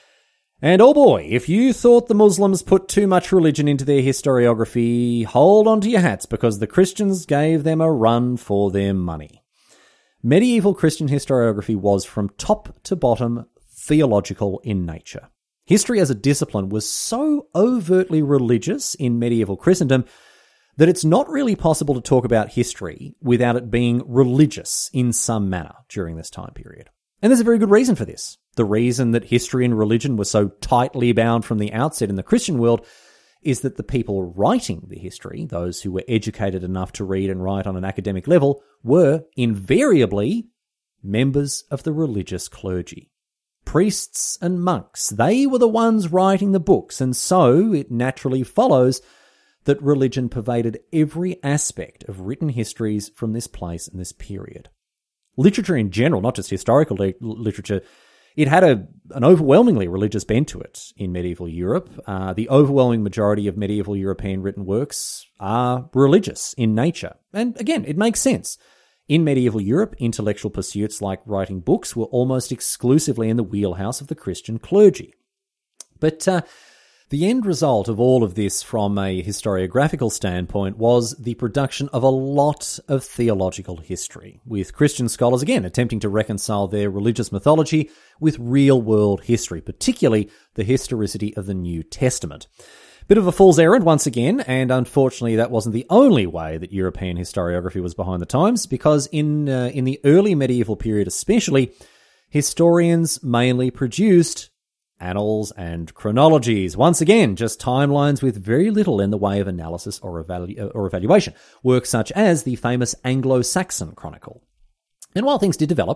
And oh boy, if you thought the Muslims put too much religion into their historiography, hold on to your hats because the Christians gave them a run for their money. Medieval Christian historiography was from top to bottom theological in nature. History as a discipline was so overtly religious in medieval Christendom that it's not really possible to talk about history without it being religious in some manner during this time period. And there's a very good reason for this. The reason that history and religion were so tightly bound from the outset in the Christian world is that the people writing the history, those who were educated enough to read and write on an academic level, were invariably members of the religious clergy. Priests and monks, they were the ones writing the books, and so it naturally follows that religion pervaded every aspect of written histories from this place and this period. Literature in general, not just historical literature, it had an overwhelmingly religious bent to it in medieval Europe. The overwhelming majority of medieval European written works are religious in nature. And again, it makes sense. In medieval Europe, intellectual pursuits like writing books were almost exclusively in the wheelhouse of the Christian clergy. But the end result of all of this from a historiographical standpoint was the production of a lot of theological history, with Christian scholars again attempting to reconcile their religious mythology with real-world history, particularly the historicity of the New Testament. Bit of a fool's errand once again, and unfortunately that wasn't the only way that European historiography was behind the times, because in the early medieval period especially, historians mainly produced annals and chronologies. Once again, just timelines with very little in the way of analysis or evaluation. Works such as the famous Anglo-Saxon Chronicle. And while things did develop,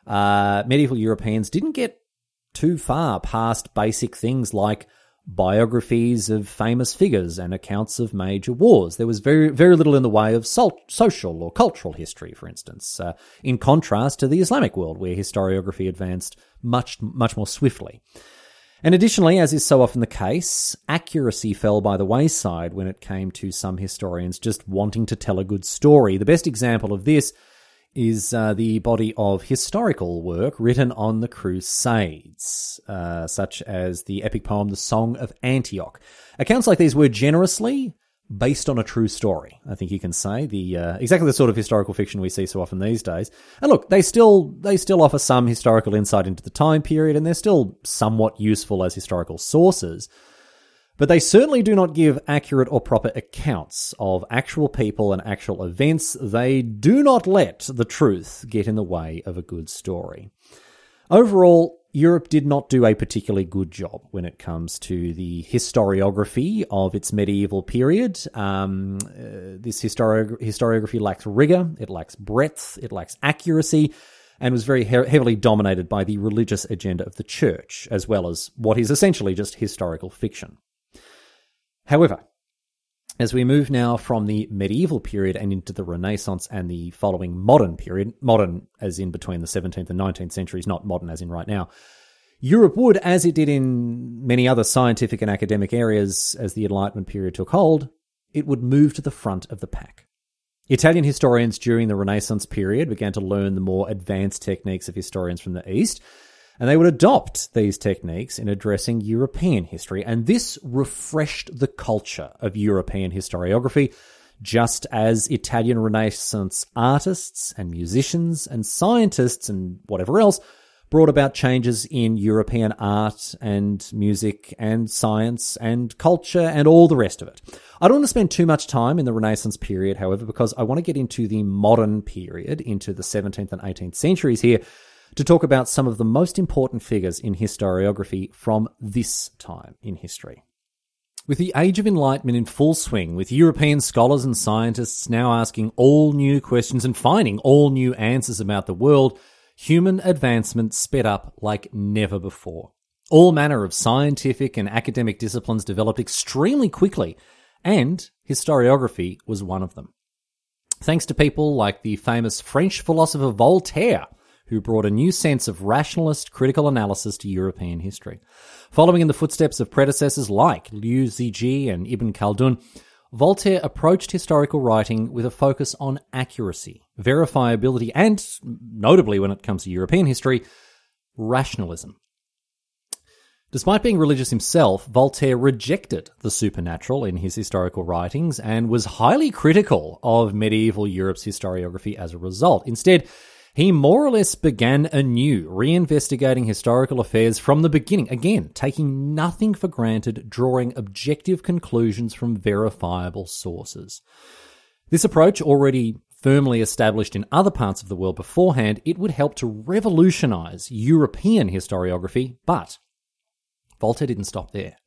medieval Europeans didn't get too far past basic things like biographies of famous figures and accounts of major wars. There was very, very little in the way of social or cultural history, for instance, in contrast to the Islamic world, where historiography advanced much, much more swiftly. And additionally, as is so often the case, accuracy fell by the wayside when it came to some historians just wanting to tell a good story. The best example of this is the body of historical work written on the Crusades, such as the epic poem The Song of Antioch. Accounts like these were generously based on a true story, I think you can say. Exactly the sort of historical fiction we see so often these days. And look, they still offer some historical insight into the time period, and they're still somewhat useful as historical sources. But they certainly do not give accurate or proper accounts of actual people and actual events. They do not let the truth get in the way of a good story. Overall, Europe did not do a particularly good job when it comes to the historiography of its medieval period. This historiography lacks rigour, it lacks breadth, it lacks accuracy, and was very heavily dominated by the religious agenda of the church, as well as what is essentially just historical fiction. However, as we move now from the medieval period and into the Renaissance and the following modern period, modern as in between the 17th and 19th centuries, not modern as in right now, Europe would, as it did in many other scientific and academic areas as the Enlightenment period took hold, it would move to the front of the pack. Italian historians during the Renaissance period began to learn the more advanced techniques of historians from the East, and they would adopt these techniques in addressing European history, and this refreshed the culture of European historiography, just as Italian Renaissance artists and musicians and scientists and whatever else brought about changes in European art and music and science and culture and all the rest of it. I don't want to spend too much time in the Renaissance period, however, because I want to get into the modern period, into the 17th and 18th centuries here, to talk about some of the most important figures in historiography from this time in history. With the Age of Enlightenment in full swing, with European scholars and scientists now asking all new questions and finding all new answers about the world, human advancement sped up like never before. All manner of scientific and academic disciplines developed extremely quickly, and historiography was one of them. Thanks to people like the famous French philosopher Voltaire, who brought a new sense of rationalist critical analysis to European history. Following in the footsteps of predecessors like Liu Ziji and Ibn Khaldun, Voltaire approached historical writing with a focus on accuracy, verifiability, and, notably when it comes to European history, rationalism. Despite being religious himself, Voltaire rejected the supernatural in his historical writings and was highly critical of medieval Europe's historiography as a result. Instead, he more or less began anew, reinvestigating historical affairs from the beginning, again, taking nothing for granted, drawing objective conclusions from verifiable sources. This approach, already firmly established in other parts of the world beforehand, it would help to revolutionize European historiography, but Voltaire didn't stop there.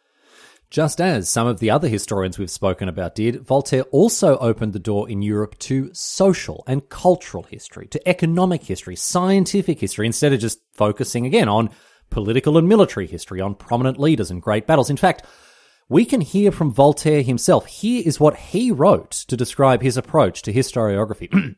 Just as some of the other historians we've spoken about did, Voltaire also opened the door in Europe to social and cultural history, to economic history, scientific history, instead of just focusing again on political and military history, on prominent leaders and great battles. In fact, we can hear from Voltaire himself. Here is what he wrote to describe his approach to historiography.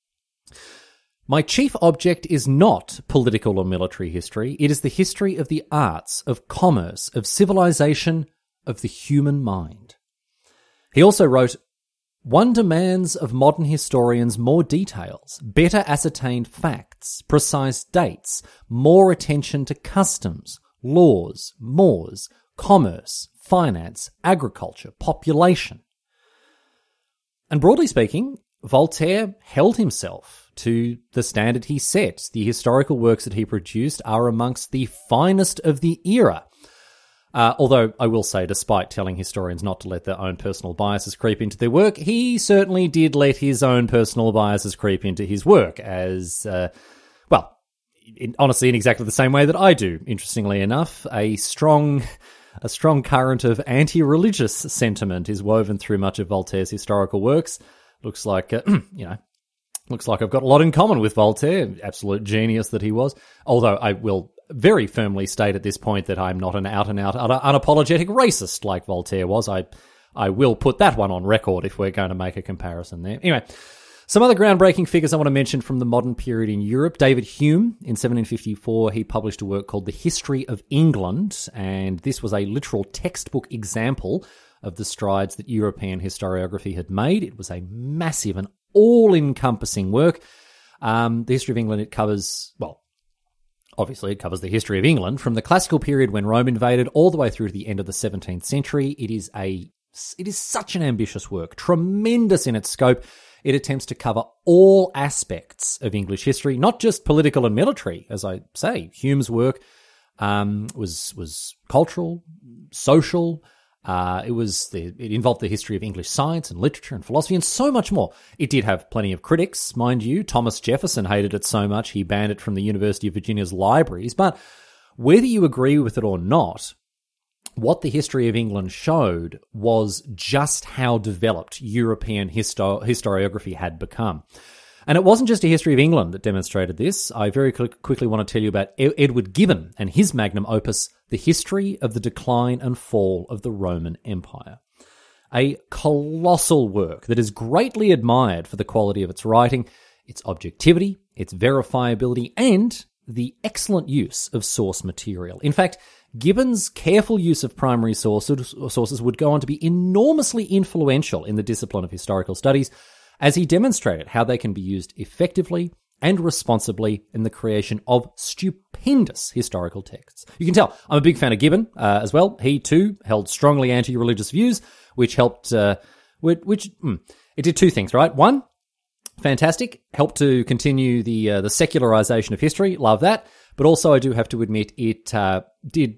My chief object is not political or military history. It is the history of the arts, of commerce, of civilization, of the human mind. He also wrote, one demands of modern historians more details, better ascertained facts, precise dates, more attention to customs, laws, mores, commerce, finance, agriculture, population. And broadly speaking, Voltaire held himself to the standard he set. The historical works that he produced are amongst the finest of the era. Although I will say, despite telling historians not to let their own personal biases creep into their work, he certainly did let his own personal biases creep into his work as, honestly, in exactly the same way that I do, interestingly enough. A strong current of anti-religious sentiment is woven through much of Voltaire's historical works. Looks like, Looks like I've got a lot in common with Voltaire, absolute genius that he was. Although I will very firmly state at this point that I'm not an out-and-out unapologetic racist like Voltaire was. I will put that one on record if we're going to make a comparison there. Anyway, some other groundbreaking figures I want to mention from the modern period in Europe. David Hume, in 1754, he published a work called The History of England, and this was a literal textbook example of the strides that European historiography had made. It was a massive and all-encompassing work. The History of England, it covers, well, obviously it covers the history of England from the classical period when Rome invaded all the way through to the end of the 17th century. It is such an ambitious work, tremendous in its scope. It attempts to cover all aspects of English history, not just political and military. As I say, Hume's work was cultural, social. It involved the history of English science and literature and philosophy and so much more. It did have plenty of critics, mind you. Thomas Jefferson hated it so much he banned it from the University of Virginia's libraries. But whether you agree with it or not, what the History of England showed was just how developed European historiography had become. And it wasn't just a history of England that demonstrated this. I very quickly want to tell you about Edward Gibbon and his magnum opus, The History of the Decline and Fall of the Roman Empire. A colossal work that is greatly admired for the quality of its writing, its objectivity, its verifiability, and the excellent use of source material. In fact, Gibbon's careful use of primary sources would go on to be enormously influential in the discipline of historical studies, as he demonstrated how they can be used effectively and responsibly in the creation of stupendous historical texts. You can tell I'm a big fan of Gibbon as well. He too held strongly anti-religious views, which helped. It did two things, right? One, fantastic, helped to continue the secularization of history. Love that. But also, I do have to admit, it did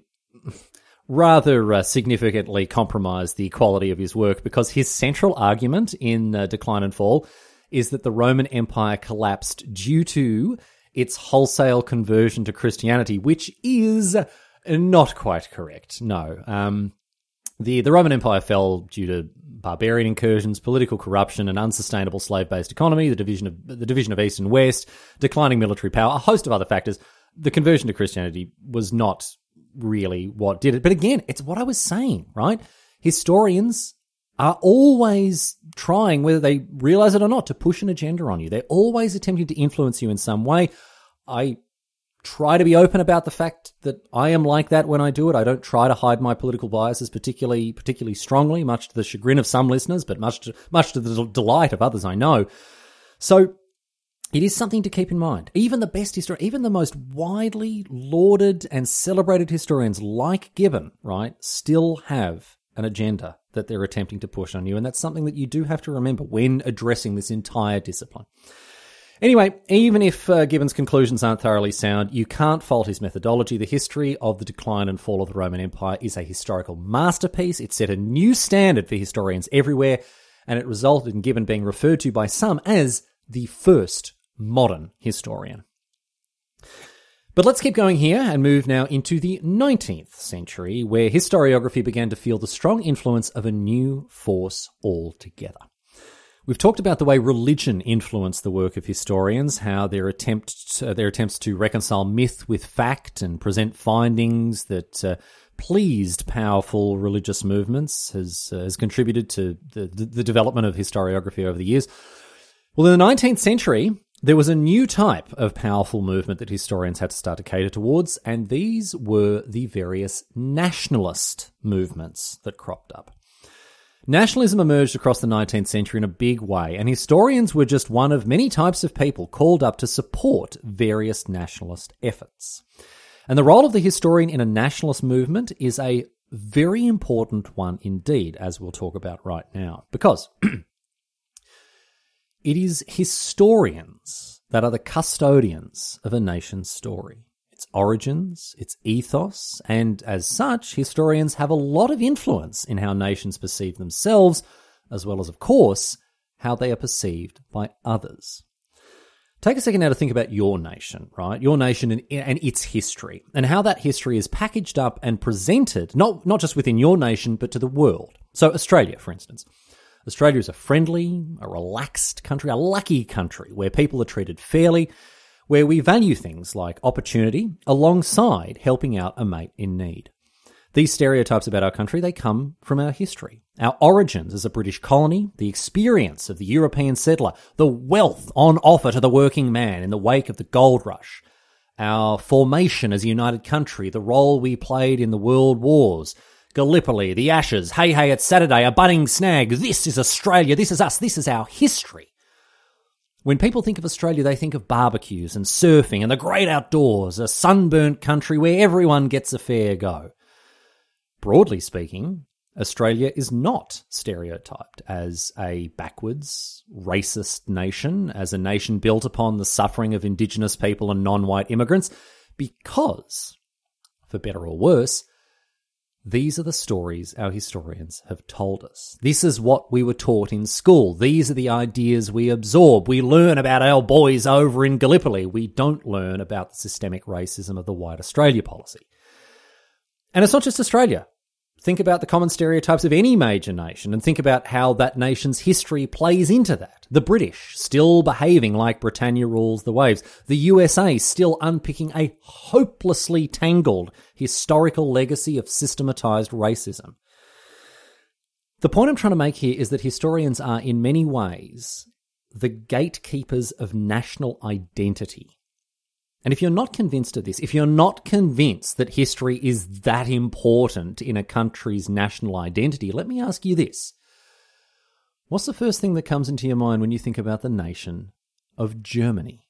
rather significantly compromise the quality of his work, because his central argument in Decline and Fall is that the Roman Empire collapsed due to its wholesale conversion to Christianity, which is not quite correct. No. The Roman Empire fell due to barbarian incursions, political corruption, an unsustainable slave-based economy, the division of East and West, declining military power, a host of other factors. The conversion to Christianity was not really what did it. But again, it's what I was saying, right? Historians are always trying, whether they realize it or not, to push an agenda on you. They're always attempting to influence you in some way. I try to be open about the fact that I am like that when I do it. I don't try to hide my political biases particularly strongly, much to the chagrin of some listeners, but much to the delight of others I know. So it is something to keep in mind. Even the best even the most widely lauded and celebrated historians like Gibbon, right, still have an agenda that they're attempting to push on you. And that's something that you do have to remember when addressing this entire discipline. Anyway, even if Gibbon's conclusions aren't thoroughly sound, you can't fault his methodology. The History of the Decline and Fall of the Roman Empire is a historical masterpiece. It set a new standard for historians everywhere, and it resulted in Gibbon being referred to by some as the first modern historian. But let's keep going here and move now into the 19th century, where historiography began to feel the strong influence of a new force altogether. We've talked about the way religion influenced the work of historians, how their attempts to reconcile myth with fact and present findings that pleased powerful religious movements has contributed to the development of historiography over the years. Well, in the 19th century, there was a new type of powerful movement that historians had to start to cater towards, and these were the various nationalist movements that cropped up. Nationalism emerged across the 19th century in a big way, and historians were just one of many types of people called up to support various nationalist efforts. And the role of the historian in a nationalist movement is a very important one indeed, as we'll talk about right now, because it is historians that are the custodians of a nation's story, its origins, its ethos, and as such, historians have a lot of influence in how nations perceive themselves, as well as, of course, how they are perceived by others. Take a second now to think about your nation, right? Your nation and its history, and how that history is packaged up and presented, not just within your nation, but to the world. So Australia, for instance. Australia is a friendly, a relaxed country, a lucky country where people are treated fairly, where we value things like opportunity alongside helping out a mate in need. These stereotypes about our country, they come from our history. Our origins as a British colony, the experience of the European settler, the wealth on offer to the working man in the wake of the gold rush, our formation as a united country, the role we played in the world wars, Gallipoli, the Ashes, hey, hey, it's Saturday, a budding snag, this is Australia, this is us, this is our history. When people think of Australia, they think of barbecues and surfing and the great outdoors, a sunburnt country where everyone gets a fair go. Broadly speaking, Australia is not stereotyped as a backwards, racist nation, as a nation built upon the suffering of Indigenous people and non-white immigrants, because, for better or worse, these are the stories our historians have told us. This is what we were taught in school. These are the ideas we absorb. We learn about our boys over in Gallipoli. We don't learn about the systemic racism of the White Australia policy. And it's not just Australia. Think about the common stereotypes of any major nation and think about how that nation's history plays into that. The British still behaving like Britannia rules the waves. The USA still unpicking a hopelessly tangled historical legacy of systematized racism. The point I'm trying to make here is that historians are in many ways the gatekeepers of national identity. And if you're not convinced of this, if you're not convinced that history is that important in a country's national identity, let me ask you this. What's the first thing that comes into your mind when you think about the nation of Germany?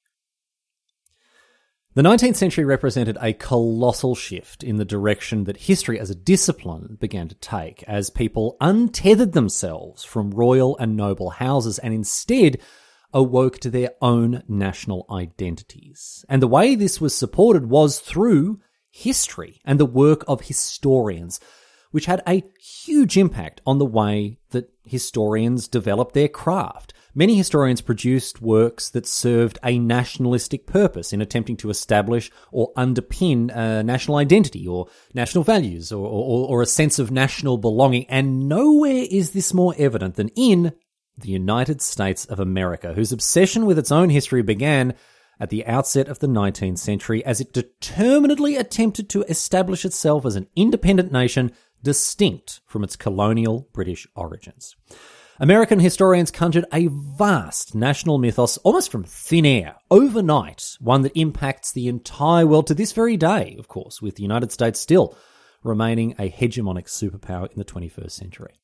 The 19th century represented a colossal shift in the direction that history as a discipline began to take as people untethered themselves from royal and noble houses and instead awoke to their own national identities. And the way this was supported was through history and the work of historians, which had a huge impact on the way that historians developed their craft. Many historians produced works that served a nationalistic purpose in attempting to establish or underpin a national identity or national values or a sense of national belonging. And nowhere is this more evident than in the United States of America, whose obsession with its own history began at the outset of the 19th century as it determinedly attempted to establish itself as an independent nation distinct from its colonial British origins. American historians conjured a vast national mythos almost from thin air, overnight, one that impacts the entire world to this very day, of course, with the United States still remaining a hegemonic superpower in the 21st century.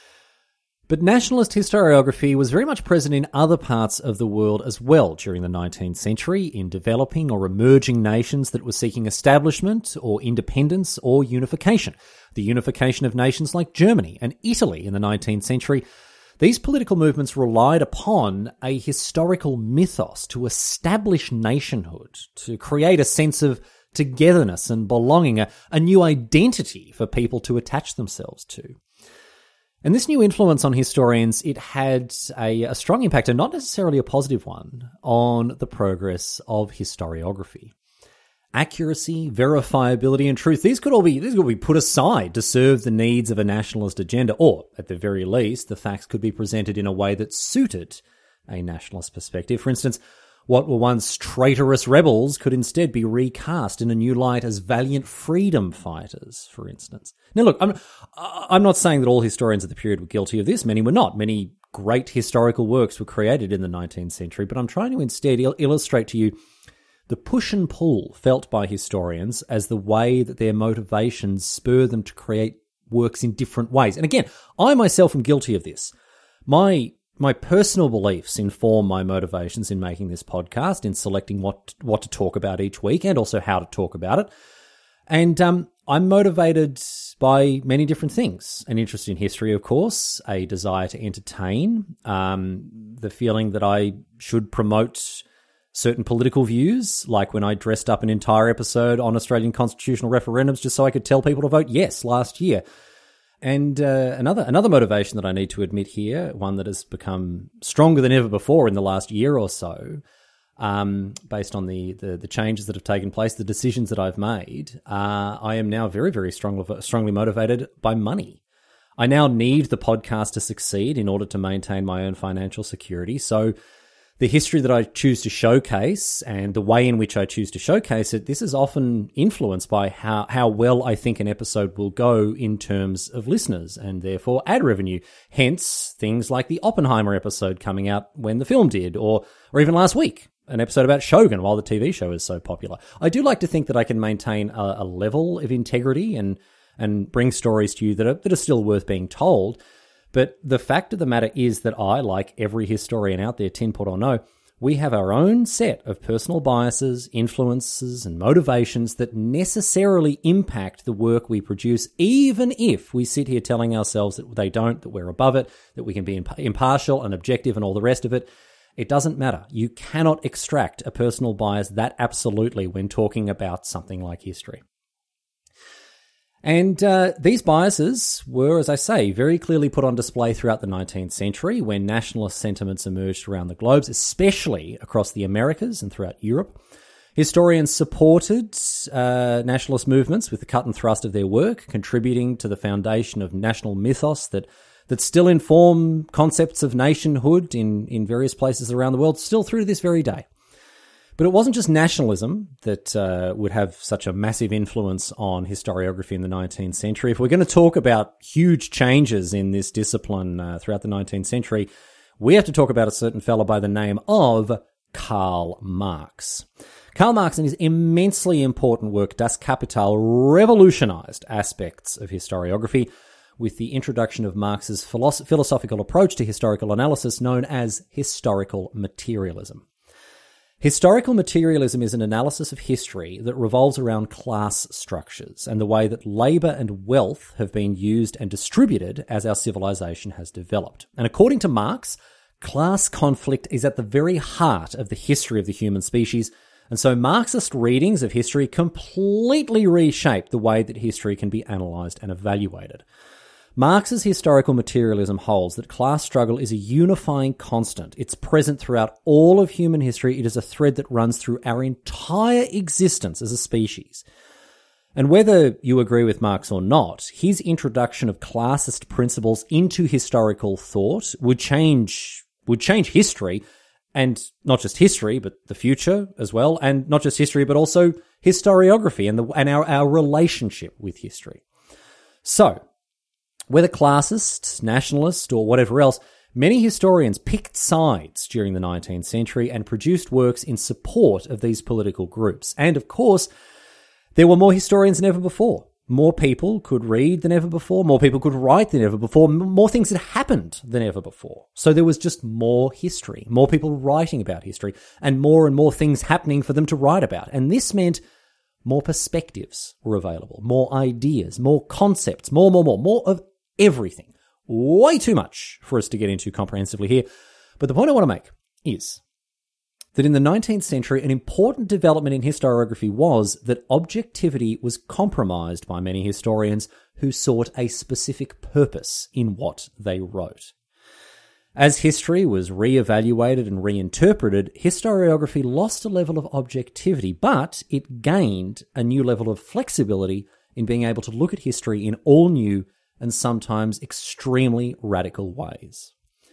But nationalist historiography was very much present in other parts of the world as well during the 19th century, in developing or emerging nations that were seeking establishment or independence or unification. The unification of nations like Germany and Italy in the 19th century. These political movements relied upon a historical mythos to establish nationhood, to create a sense of togetherness and belonging, a new identity for people to attach themselves to. And this new influence on historians, it had a strong impact, and not necessarily a positive one, on the progress of historiography. Accuracy, verifiability, and truth, these could all be put aside to serve the needs of a nationalist agenda, or, at the very least, the facts could be presented in a way that suited a nationalist perspective. For instance, what were once traitorous rebels could instead be recast in a new light as valiant freedom fighters, for instance. Now look, I'm not saying that all historians of the period were guilty of this. Many were not. Many great historical works were created in the 19th century, but I'm trying to instead illustrate to you the push and pull felt by historians as the way that their motivations spur them to create works in different ways. And again, I myself am guilty of this. My personal beliefs inform my motivations in making this podcast, in selecting what to talk about each week, and also how to talk about it. And I'm motivated by many different things. An interest in history, of course, a desire to entertain, the feeling that I should promote certain political views, like when I dressed up an entire episode on Australian constitutional referendums just so I could tell people to vote yes last year. And another motivation that I need to admit here, one that has become stronger than ever before in the last year or so, based on the changes that have taken place, the decisions that I've made, I am now very, very strongly motivated by money. I now need the podcast to succeed in order to maintain my own financial security. So the history that I choose to showcase and the way in which I choose to showcase it, this is often influenced by how well I think an episode will go in terms of listeners and therefore ad revenue. Hence, things like the Oppenheimer episode coming out when the film did, or even last week, an episode about Shogun while the TV show is so popular. I do like to think that I can maintain a level of integrity and bring stories to you that are still worth being told. But the fact of the matter is that I, like every historian out there, tin pot or no, we have our own set of personal biases, influences, and motivations that necessarily impact the work we produce, even if we sit here telling ourselves that they don't, that we're above it, that we can be impartial and objective and all the rest of it. It doesn't matter. You cannot extract a personal bias that absolutely when talking about something like history. And these biases were, as I say, very clearly put on display throughout the 19th century when nationalist sentiments emerged around the globe, especially across the Americas and throughout Europe. Historians supported nationalist movements with the cut and thrust of their work, contributing to the foundation of national mythos that still inform concepts of nationhood in various places around the world, still through to this very day. But it wasn't just nationalism that would have such a massive influence on historiography in the 19th century. If we're going to talk about huge changes in this discipline throughout the 19th century, we have to talk about a certain fellow by the name of Karl Marx. Karl Marx and his immensely important work, Das Kapital, revolutionized aspects of historiography with the introduction of Marx's philosophical approach to historical analysis known as historical materialism. Historical materialism is an analysis of history that revolves around class structures and the way that labour and wealth have been used and distributed as our civilization has developed. And according to Marx, class conflict is at the very heart of the history of the human species, and so Marxist readings of history completely reshape the way that history can be analysed and evaluated. Marx's historical materialism holds that class struggle is a unifying constant. It's present throughout all of human history. It is a thread that runs through our entire existence as a species. And whether you agree with Marx or not, his introduction of classist principles into historical thought would change history, and not just history, but the future as well, and not just history, but also historiography and our relationship with history. So, whether classist, nationalist, or whatever else, many historians picked sides during the 19th century and produced works in support of these political groups. And of course, there were more historians than ever before. More people could read than ever before. More people could write than ever before. More things had happened than ever before. So there was just more history, more people writing about history, and more things happening for them to write about. And this meant more perspectives were available, more ideas, more concepts, more of everything. Way too much for us to get into comprehensively here. But the point I want to make is that in the 19th century, an important development in historiography was that objectivity was compromised by many historians who sought a specific purpose in what they wrote. As history was re-evaluated and reinterpreted, historiography lost a level of objectivity, but it gained a new level of flexibility in being able to look at history in all new and sometimes extremely radical ways.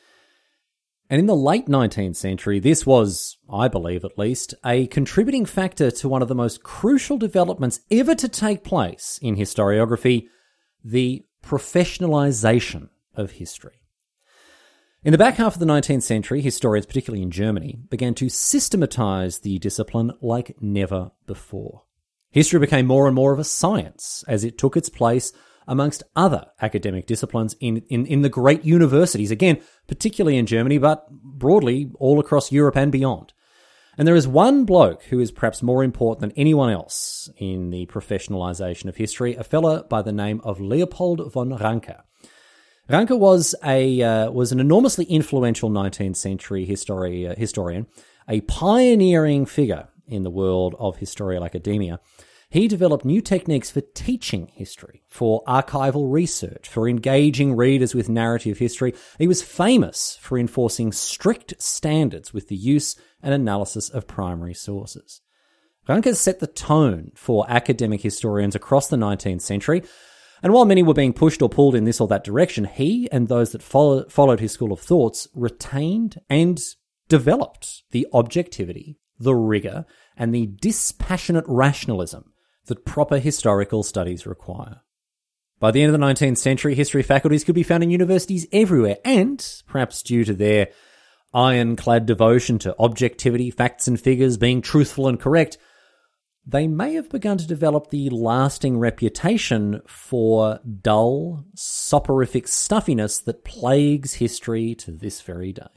And in the late 19th century, this was, I believe at least, a contributing factor to one of the most crucial developments ever to take place in historiography, the professionalization of history. In the back half of the 19th century, historians, particularly in Germany, began to systematize the discipline like never before. History became more and more of a science as it took its place amongst other academic disciplines in the great universities, again, particularly in Germany, but broadly all across Europe and beyond. And there is one bloke who is perhaps more important than anyone else in the professionalization of history, a fella by the name of Leopold von Ranke. Ranke was an enormously influential 19th century historian, a pioneering figure in the world of historical academia. He developed new techniques for teaching history, for archival research, for engaging readers with narrative history. He was famous for enforcing strict standards with the use and analysis of primary sources. Ranke set the tone for academic historians across the 19th century, And while many were being pushed or pulled in this or that direction, he and those that followed his school of thoughts retained and developed the objectivity, the rigour, and the dispassionate rationalism that proper historical studies require. By the end of the 19th century, history faculties could be found in universities everywhere, and, perhaps due to their ironclad devotion to objectivity, facts and figures, being truthful and correct, they may have begun to develop the lasting reputation for dull, soporific stuffiness that plagues history to this very day.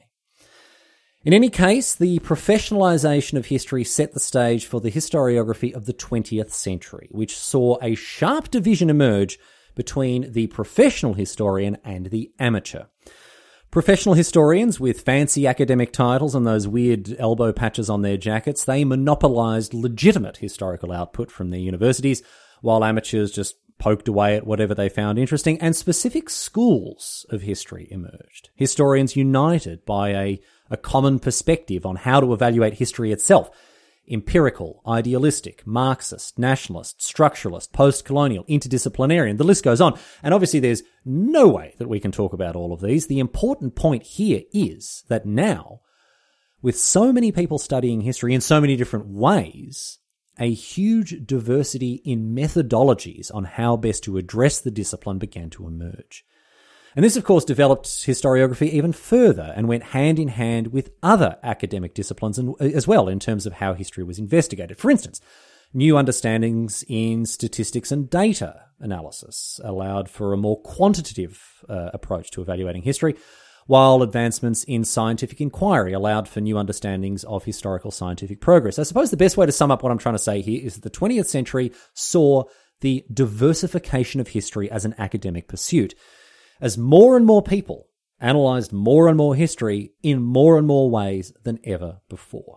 In any case, the professionalisation of history set the stage for the historiography of the 20th century, which saw a sharp division emerge between the professional historian and the amateur. Professional historians with fancy academic titles and those weird elbow patches on their jackets, they monopolised legitimate historical output from their universities, while amateurs just poked away at whatever they found interesting, and specific schools of history emerged. Historians united by a common perspective on how to evaluate history itself. Empirical, idealistic, Marxist, nationalist, structuralist, post-colonial, interdisciplinarian, the list goes on. And obviously there's no way that we can talk about all of these. The important point here is that now, with so many people studying history in so many different ways, a huge diversity in methodologies on how best to address the discipline began to emerge. And this, of course, developed historiography even further and went hand in hand with other academic disciplines as well in terms of how history was investigated. For instance, new understandings in statistics and data analysis allowed for a more quantitative approach to evaluating history, while advancements in scientific inquiry allowed for new understandings of historical scientific progress. I suppose the best way to sum up what I'm trying to say here is that the 20th century saw the diversification of history as an academic pursuit, as more and more people analysed more and more history in more and more ways than ever before.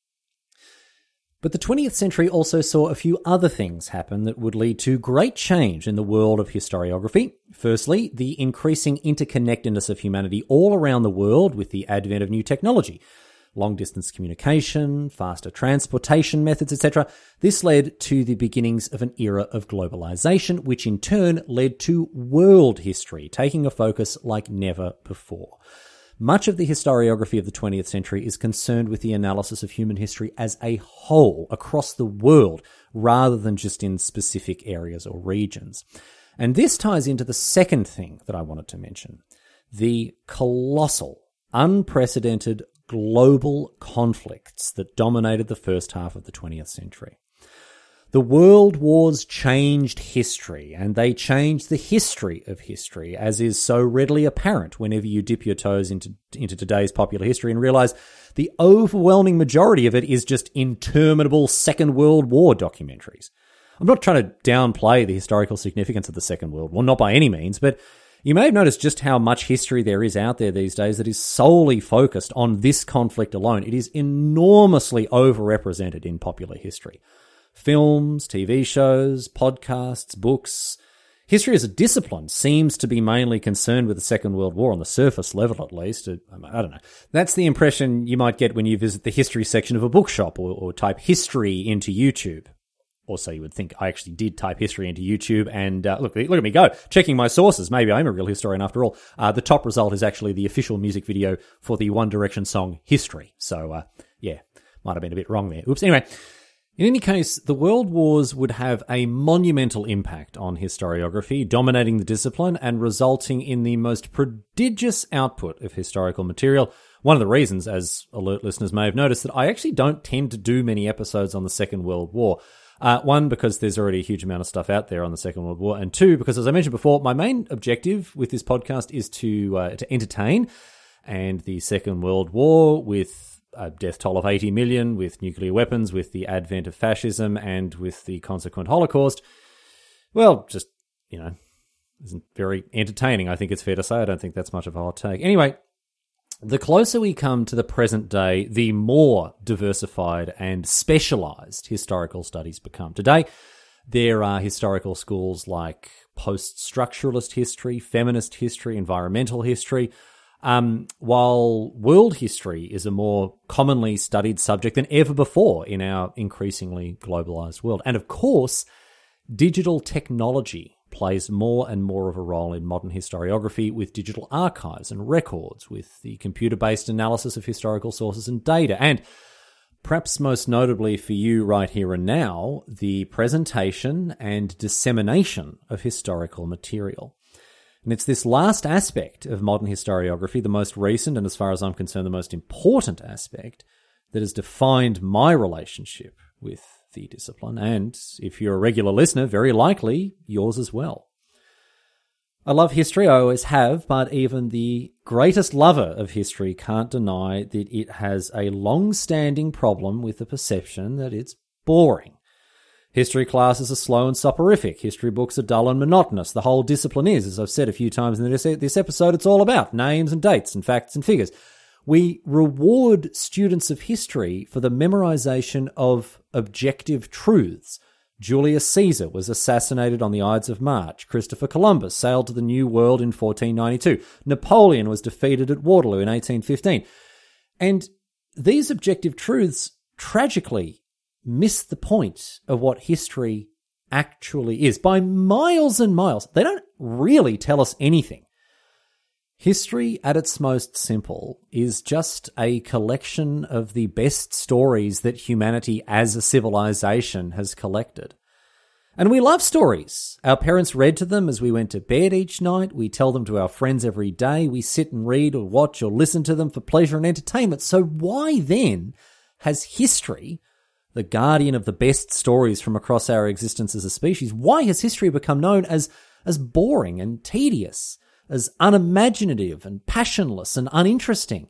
But the 20th century also saw a few other things happen that would lead to great change in the world of historiography. Firstly, the increasing interconnectedness of humanity all around the world with the advent of new technology. Long-distance communication, faster transportation methods, etc. This led to the beginnings of an era of globalization, which in turn led to world history, taking a focus like never before. Much of the historiography of the 20th century is concerned with the analysis of human history as a whole, across the world, rather than just in specific areas or regions. And this ties into the second thing that I wanted to mention, the colossal, unprecedented global conflicts that dominated the first half of the 20th century. The world wars changed history, and they changed the history of history, as is so readily apparent whenever you dip your toes into today's popular history and realize the overwhelming majority of it is just interminable Second World War documentaries. I'm not trying to downplay the historical significance of the Second World War, not by any means, but you may have noticed just how much history there is out there these days that is solely focused on this conflict alone. It is enormously overrepresented in popular history. Films, TV shows, podcasts, books. History as a discipline seems to be mainly concerned with the Second World War, on the surface level at least. I don't know. That's the impression you might get when you visit the history section of a bookshop or type history into YouTube. Or so you would think. I actually did type history into YouTube, and look at me go, checking my sources. Maybe I'm a real historian after all. The top result is actually the official music video for the One Direction song History. So, yeah, might have been a bit wrong there. Oops. Anyway, in any case, the world wars would have a monumental impact on historiography, dominating the discipline and resulting in the most prodigious output of historical material. One of the reasons, as alert listeners may have noticed, that I actually don't tend to do many episodes on the Second World War. One, because there's already a huge amount of stuff out there on the Second World War, and two, because as I mentioned before, my main objective with this podcast is to entertain, and the Second World War, with a death toll of 80 million, with nuclear weapons, with the advent of fascism, and with the consequent Holocaust, well, just, isn't very entertaining, I think it's fair to say. I don't think that's much of a hot take. Anyway, the closer we come to the present day, the more diversified and specialised historical studies become. Today, there are historical schools like post-structuralist history, feminist history, environmental history, while world history is a more commonly studied subject than ever before in our increasingly globalised world. And of course, digital technology plays more and more of a role in modern historiography with digital archives and records, with the computer-based analysis of historical sources and data, and perhaps most notably for you right here and now, the presentation and dissemination of historical material. And it's this last aspect of modern historiography, the most recent and, as far as I'm concerned, the most important aspect, that has defined my relationship with the discipline, and if you're a regular listener, very likely yours as well. I love history, I always have, but even the greatest lover of history can't deny that it has a long-standing problem with the perception that it's boring. History classes are slow and soporific. History books are dull and monotonous. The whole discipline is, as I've said a few times in this episode, it's all about names and dates and facts and figures. We reward students of history for the memorization of objective truths. Julius Caesar was assassinated on the Ides of March. Christopher Columbus sailed to the New World in 1492. Napoleon was defeated at Waterloo in 1815. And these objective truths tragically miss the point of what history actually is by miles and miles. They don't really tell us anything. History, at its most simple, is just a collection of the best stories that humanity as a civilization has collected. And we love stories. Our parents read to them as we went to bed each night. We tell them to our friends every day. We sit and read or watch or listen to them for pleasure and entertainment. So why then has history, the guardian of the best stories from across our existence as a species, why has history become known as boring and tedious, as unimaginative and passionless and uninteresting?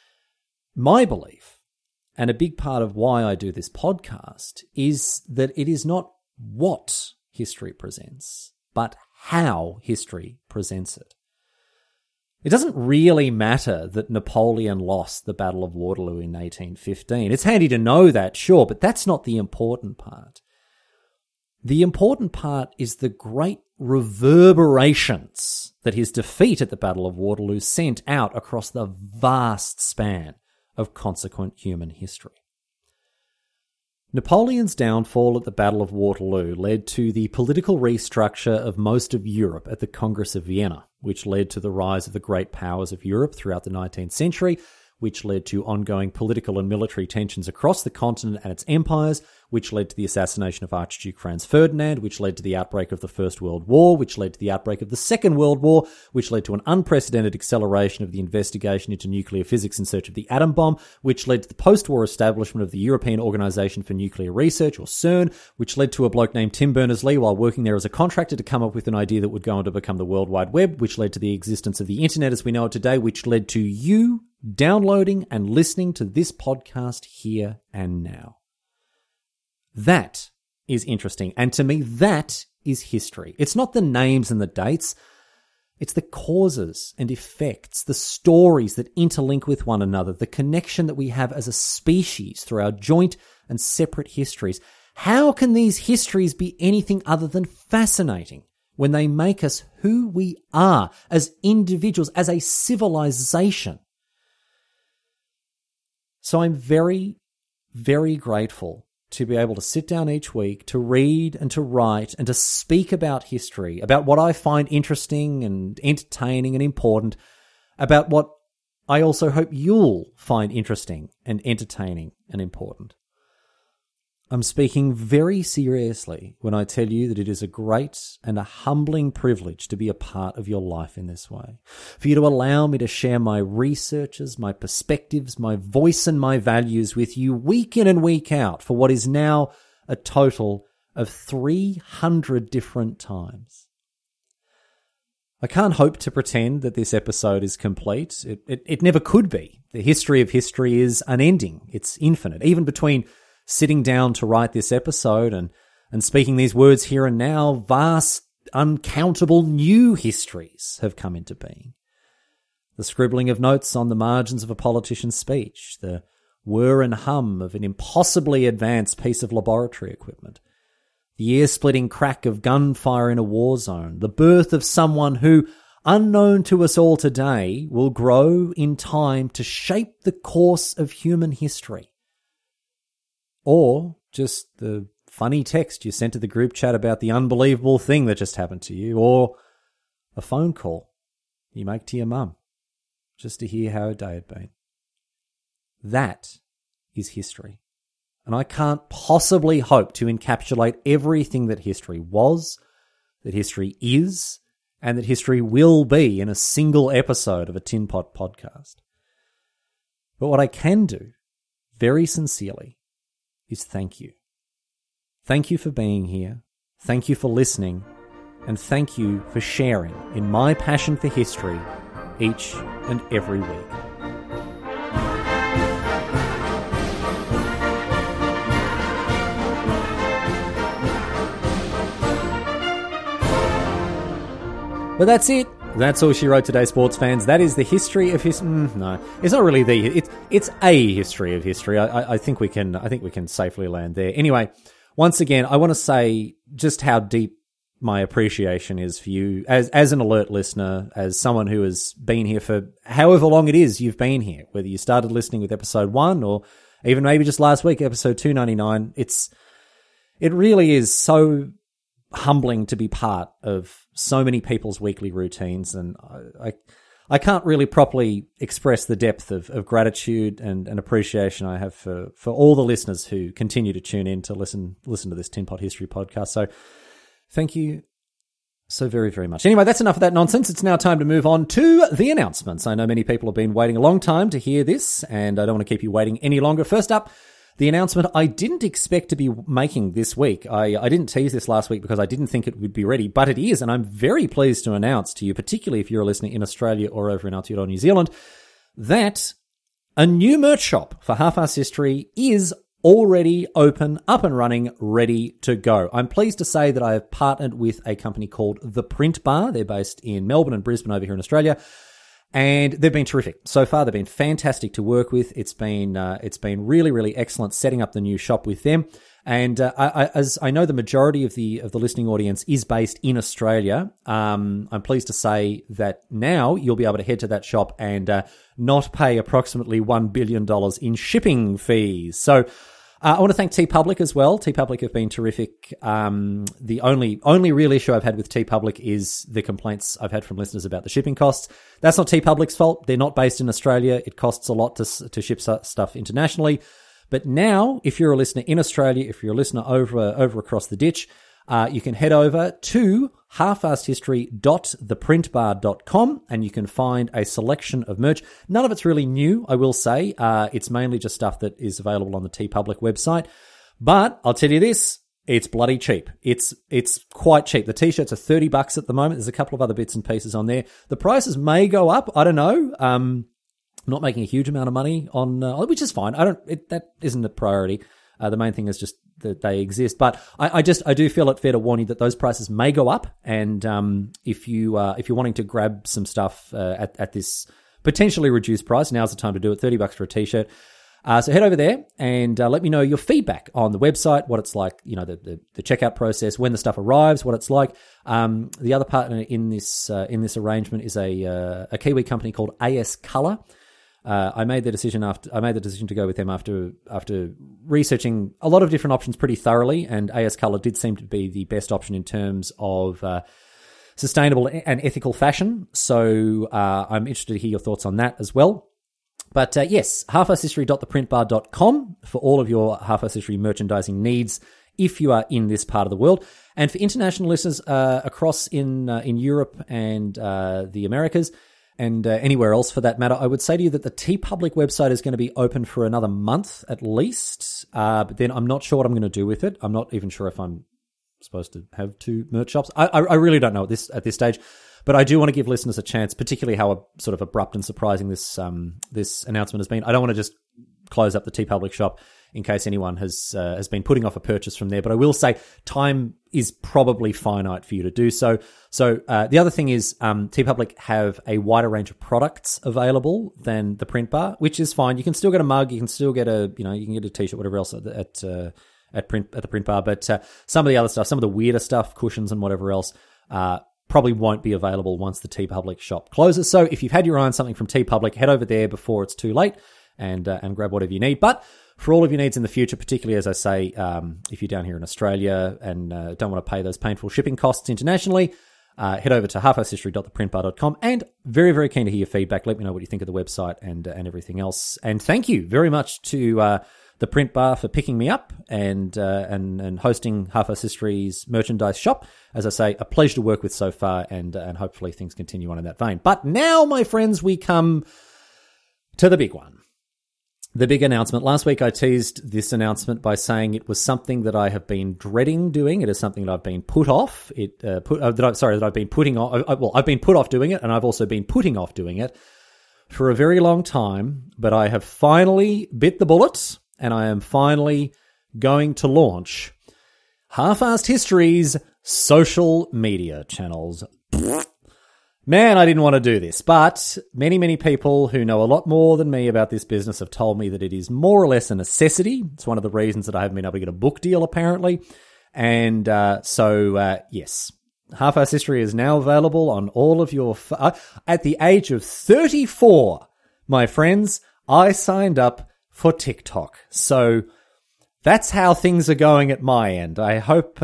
My belief, and a big part of why I do this podcast, is that it is not what history presents, but how history presents it. It doesn't really matter that Napoleon lost the Battle of Waterloo in 1815. It's handy to know that, sure, but that's not the important part. The important part is the great reverberations that his defeat at the Battle of Waterloo sent out across the vast span of consequent human history. Napoleon's downfall at the Battle of Waterloo led to the political restructure of most of Europe at the Congress of Vienna, which led to the rise of the great powers of Europe throughout the 19th century, which led to ongoing political and military tensions across the continent and its empires, which led to the assassination of Archduke Franz Ferdinand, which led to the outbreak of the First World War, which led to the outbreak of the Second World War, which led to an unprecedented acceleration of the investigation into nuclear physics in search of the atom bomb, which led to the post-war establishment of the European Organisation for Nuclear Research, or CERN, which led to a bloke named Tim Berners-Lee, while working there as a contractor, to come up with an idea that would go on to become the World Wide Web, which led to the existence of the internet as we know it today, which led to you downloading and listening to this podcast here and now. That is interesting. And to me, that is history. It's not the names and the dates. It's the causes and effects, the stories that interlink with one another, the connection that we have as a species through our joint and separate histories. How can these histories be anything other than fascinating when they make us who we are as individuals, as a civilization? So I'm very, very grateful to be able to sit down each week to read and to write and to speak about history, about what I find interesting and entertaining and important, about what I also hope you'll find interesting and entertaining and important. I'm speaking very seriously when I tell you that it is a great and a humbling privilege to be a part of your life in this way. For you to allow me to share my researches, my perspectives, my voice and my values with you week in and week out for what is now a total of 300 different times. I can't hope to pretend that this episode is complete. It never could be. The history of history is unending. It's infinite. Even between sitting down to write this episode and speaking these words here and now, vast, uncountable new histories have come into being. The scribbling of notes on the margins of a politician's speech, the whir and hum of an impossibly advanced piece of laboratory equipment, the ear-splitting crack of gunfire in a war zone, the birth of someone who, unknown to us all today, will grow in time to shape the course of human history. Or just the funny text you sent to the group chat about the unbelievable thing that just happened to you, or a phone call you make to your mum just to hear how her day had been. That is history. And I can't possibly hope to encapsulate everything that history was, that history is, and that history will be in a single episode of a Tin Pot podcast. But what I can do, very sincerely, is thank you. Thank you for being here. Thank you for listening. And thank you for sharing in my passion for history each and every week. But that's it. That's all she wrote today, sports fans. That is the history of history. No, it's not really it's a history of history. I think we can safely land there. Anyway, once again, I want to say just how deep my appreciation is for you as an alert listener, as someone who has been here for however long it is you've been here, whether you started listening with episode 1 or even maybe just last week, episode 299. It really is so humbling to be part of so many people's weekly routines, and I can't really properly express the depth of gratitude and appreciation I have for all the listeners who continue to tune in to listen to this Tin Pot History podcast. So thank you so very, very much. Anyway, that's enough of that nonsense. It's now time to move on to the announcements. I know many people have been waiting a long time to hear this, and I don't want to keep you waiting any longer. First up, the announcement I didn't expect to be making this week. I didn't tease this last week because I didn't think it would be ready, but it is, and I'm very pleased to announce to you, particularly if you're a listener in Australia or over in Aotearoa, New Zealand, that a new merch shop for Half-Assed History is already open, up and running, ready to go. I'm pleased to say that I have partnered with a company called The Print Bar. They're based in Melbourne and Brisbane over here in Australia. And they've been terrific. So far, they've been fantastic to work with. It's been really, really excellent setting up the new shop with them. And as I know the majority of the listening audience is based in Australia, I'm pleased to say that now you'll be able to head to that shop and not pay approximately $1 billion in shipping fees. So I want to thank TeePublic as well. TeePublic have been terrific. The only real issue I've had with TeePublic is the complaints I've had from listeners about the shipping costs. That's not TeePublic's fault. They're not based in Australia. It costs a lot to ship stuff internationally. But now, if you're a listener in Australia, if you're a listener over across the ditch, you can head over to halfassedhistory.theprintbar.com and you can find a selection of merch. None of it's really new, I will say. It's mainly just stuff that is available on the TeePublic website. But I'll tell you this, it's bloody cheap. It's quite cheap. The t-shirts are $30 at the moment. There's a couple of other bits and pieces on there. The prices may go up. I don't know. I'm not making a huge amount of money on, which is fine. That isn't a priority. The main thing is just that they exist. But I do feel it fair to warn you that those prices may go up. And if you're wanting to grab some stuff at this potentially reduced price, now's the time to do it. $30 for a t-shirt. So head over there and let me know your feedback on the website, what it's like, the checkout process, when the stuff arrives, what it's like. The other partner in this arrangement is a Kiwi company called AS Colour. I made the decision to go with them after researching a lot of different options pretty thoroughly, and AS Colour did seem to be the best option in terms of sustainable and ethical fashion. So I'm interested to hear your thoughts on that as well. But yes, halfassedhistory.theprintbar.com for all of your Half-Assed History merchandising needs if you are in this part of the world. And for international listeners across in Europe and the Americas, and anywhere else for that matter, I would say to you that the TeePublic website is going to be open for another month at least. But then I'm not sure what I'm going to do with it. I'm not even sure if I'm supposed to have 2 merch shops. I really don't know at this stage. But I do want to give listeners a chance, particularly how sort of abrupt and surprising this announcement has been. I don't want to just close up the TeePublic shop in case anyone has been putting off a purchase from there. But I will say time is probably finite for you to do so. So the other thing is TeePublic have a wider range of products available than the Print Bar, which is fine. You can still get a mug, you can still get you can get a t-shirt, whatever else at the Print Bar. But some of the other stuff, some of the weirder stuff, cushions and whatever else, probably won't be available once the TeePublic shop closes. So if you've had your eye on something from TeePublic, head over there before it's too late and grab whatever you need. But for all of your needs in the future, particularly, as I say, if you're down here in Australia and don't want to pay those painful shipping costs internationally, head over to halfarsedhistory.theprintbar.com, and very, very keen to hear your feedback. Let me know what you think of the website and everything else. And thank you very much to the Print Bar for picking me up and hosting Half-Arsed History's merchandise shop. As I say, a pleasure to work with so far, and hopefully things continue on in that vein. But now, my friends, we come to the big one. The big announcement. Last week I teased this announcement by saying it was something that I have been dreading doing. It is something that I've been put off. That I've been putting off. Well, I've been put off doing it, and I've also been putting off doing it for a very long time. But I have finally bit the bullet, and I am finally going to launch Half-Arsed History's social media channels. Man, I didn't want to do this, but many, many people who know a lot more than me about this business have told me that it is more or less a necessity. It's one of the reasons that I haven't been able to get a book deal, apparently. And yes, Half-Arsed History is now available on all of your... at the age of 34, my friends, I signed up for TikTok. So that's how things are going at my end. I hope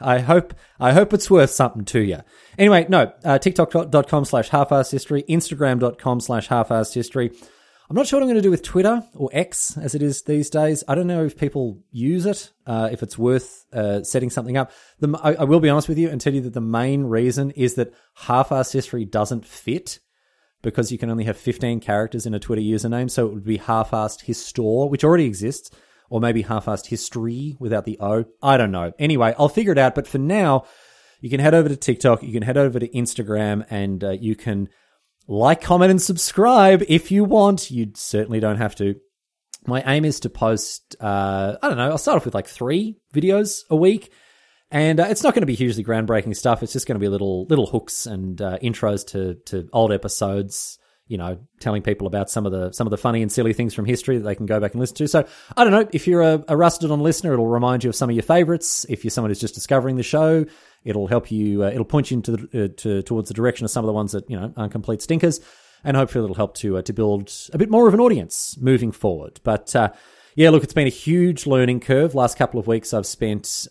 it's worth something to you. Anyway, no, tiktok.com/halfarsedhistory, instagram.com/halfarsedhistory. I'm not sure what I'm going to do with Twitter, or X as it is these days. I don't know if people use it, if it's worth setting something up. I will be honest with you and tell you that the main reason is that Half-Arsed History doesn't fit, because you can only have 15 characters in a Twitter username, so it would be Half-Arsed Histor, which already exists, or maybe Half-Arsed History without the O. I don't know. Anyway, I'll figure it out, but for now, you can head over to TikTok, you can head over to Instagram, and you can like, comment, and subscribe if you want. You certainly don't have to. My aim is to post, I don't know, I'll start off with like 3 videos a week, and it's not going to be hugely groundbreaking stuff. It's just going to be little hooks and intros to old episodes, you know, telling people about some of the funny and silly things from history that they can go back and listen to. So, I don't know, if you're a rusted-on listener, it'll remind you of some of your favorites. If you're someone who's just discovering the show, it'll help you, it'll point you into towards the direction of some of the ones that, you know, aren't complete stinkers, and hopefully it'll help to build a bit more of an audience moving forward. But, yeah, look, it's been a huge learning curve. Last couple of weeks I've spent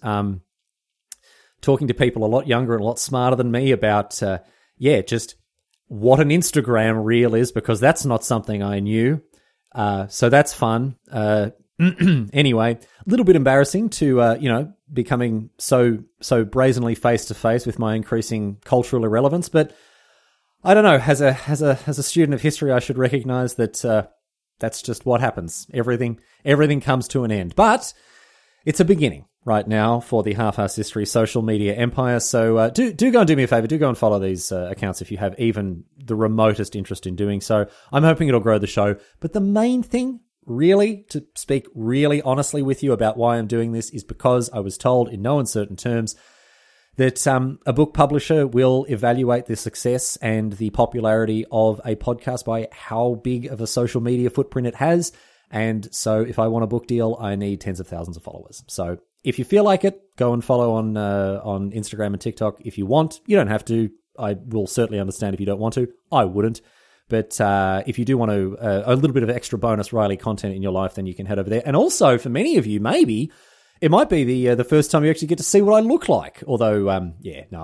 talking to people a lot younger and a lot smarter than me about, just what an Instagram reel is, because that's not something I knew. So that's fun. Anyway, a little bit embarrassing to, becoming so brazenly face to face with my increasing cultural irrelevance. But I don't know, as a student of history, I should recognize that, that's just what happens. Everything comes to an end, but it's a beginning right now for the Half-Arsed History social media empire. So do go and do me a favor. Do go and follow these accounts if you have even the remotest interest in doing so. I'm hoping it'll grow the show. But the main thing, really, to speak really honestly with you about why I'm doing this, is because I was told in no uncertain terms that a book publisher will evaluate the success and the popularity of a podcast by how big of a social media footprint it has. And so if I want a book deal, I need tens of thousands of followers. So if you feel like it, go and follow on Instagram and TikTok. If you want, you don't have to. I will certainly understand if you don't want to. I wouldn't. But if you do want to a little bit of extra bonus Riley content in your life, then you can head over there. And also, for many of you, maybe it might be the first time you actually get to see what I look like. Although, I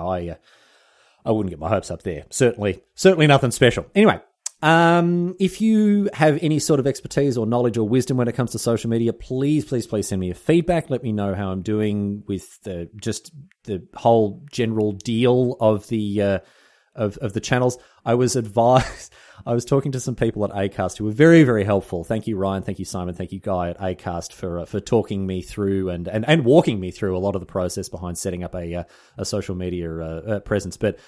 wouldn't get my hopes up there. Certainly nothing special. Anyway. If you have any sort of expertise or knowledge or wisdom when it comes to social media, please send me a feedback. Let me know how I'm doing with just the whole general deal of the channels. I was talking to some people at Acast who were very, very helpful. Thank you, Ryan. Thank you, Simon. Thank you, Guy at Acast for talking me through and walking me through a lot of the process behind setting up a social media presence. But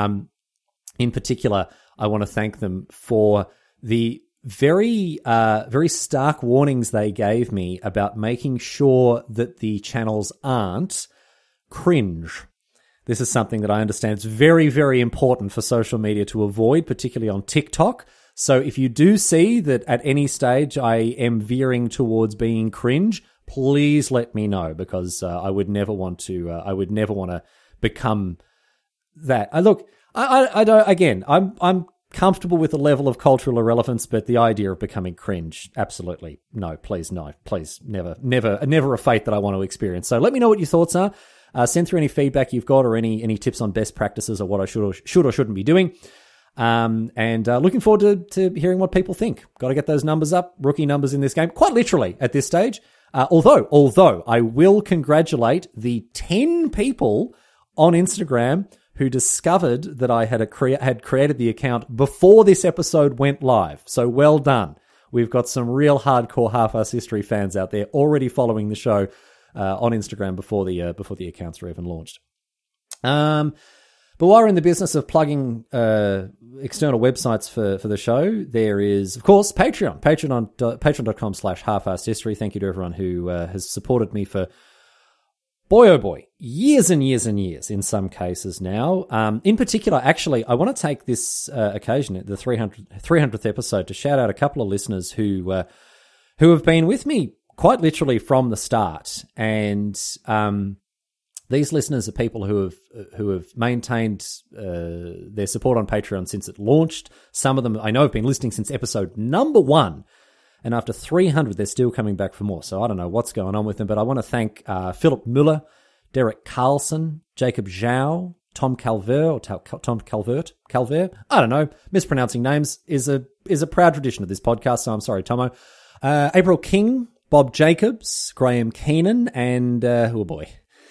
in particular, I want to thank them for the very, very stark warnings they gave me about making sure that the channels aren't cringe. This is something that I understand is very, very important for social media to avoid, particularly on TikTok. So if you do see that at any stage I am veering towards being cringe, please let me know, because I would never want to become that. I don't. Again, I'm comfortable with the level of cultural irrelevance, but the idea of becoming cringe, absolutely no, please, never a fate that I want to experience. So let me know what your thoughts are. Send through any feedback you've got or any tips on best practices or what I should or shouldn't be doing. And looking forward to hearing what people think. Got to get those numbers up, rookie numbers in this game, quite literally at this stage. Although I will congratulate the 10 people on Instagram who discovered that I had created the account before this episode went live. So well done. We've got some real hardcore Half-Arsed History fans out there already following the show on Instagram before the accounts were even launched. But while we're in the business of plugging external websites for the show, there is, of course, Patreon. Patreon.com/halfarsedhistory. Thank you to everyone who has supported me for, boy oh boy, years and years and years in some cases now. In particular, actually, I want to take this occasion, the 300th episode, to shout out a couple of listeners who have been with me quite literally from the start. And these listeners are people who have maintained their support on Patreon since it launched. Some of them I know have been listening since episode number 1. And after 300, they're still coming back for more. So I don't know what's going on with them, but I want to thank Philip Muller, Derek Carlson, Jacob Zhao, Tom Calvert. I don't know. Mispronouncing names is a proud tradition of this podcast, so I'm sorry, Tomo. April King, Bob Jacobs, Graham Keenan, and oh boy,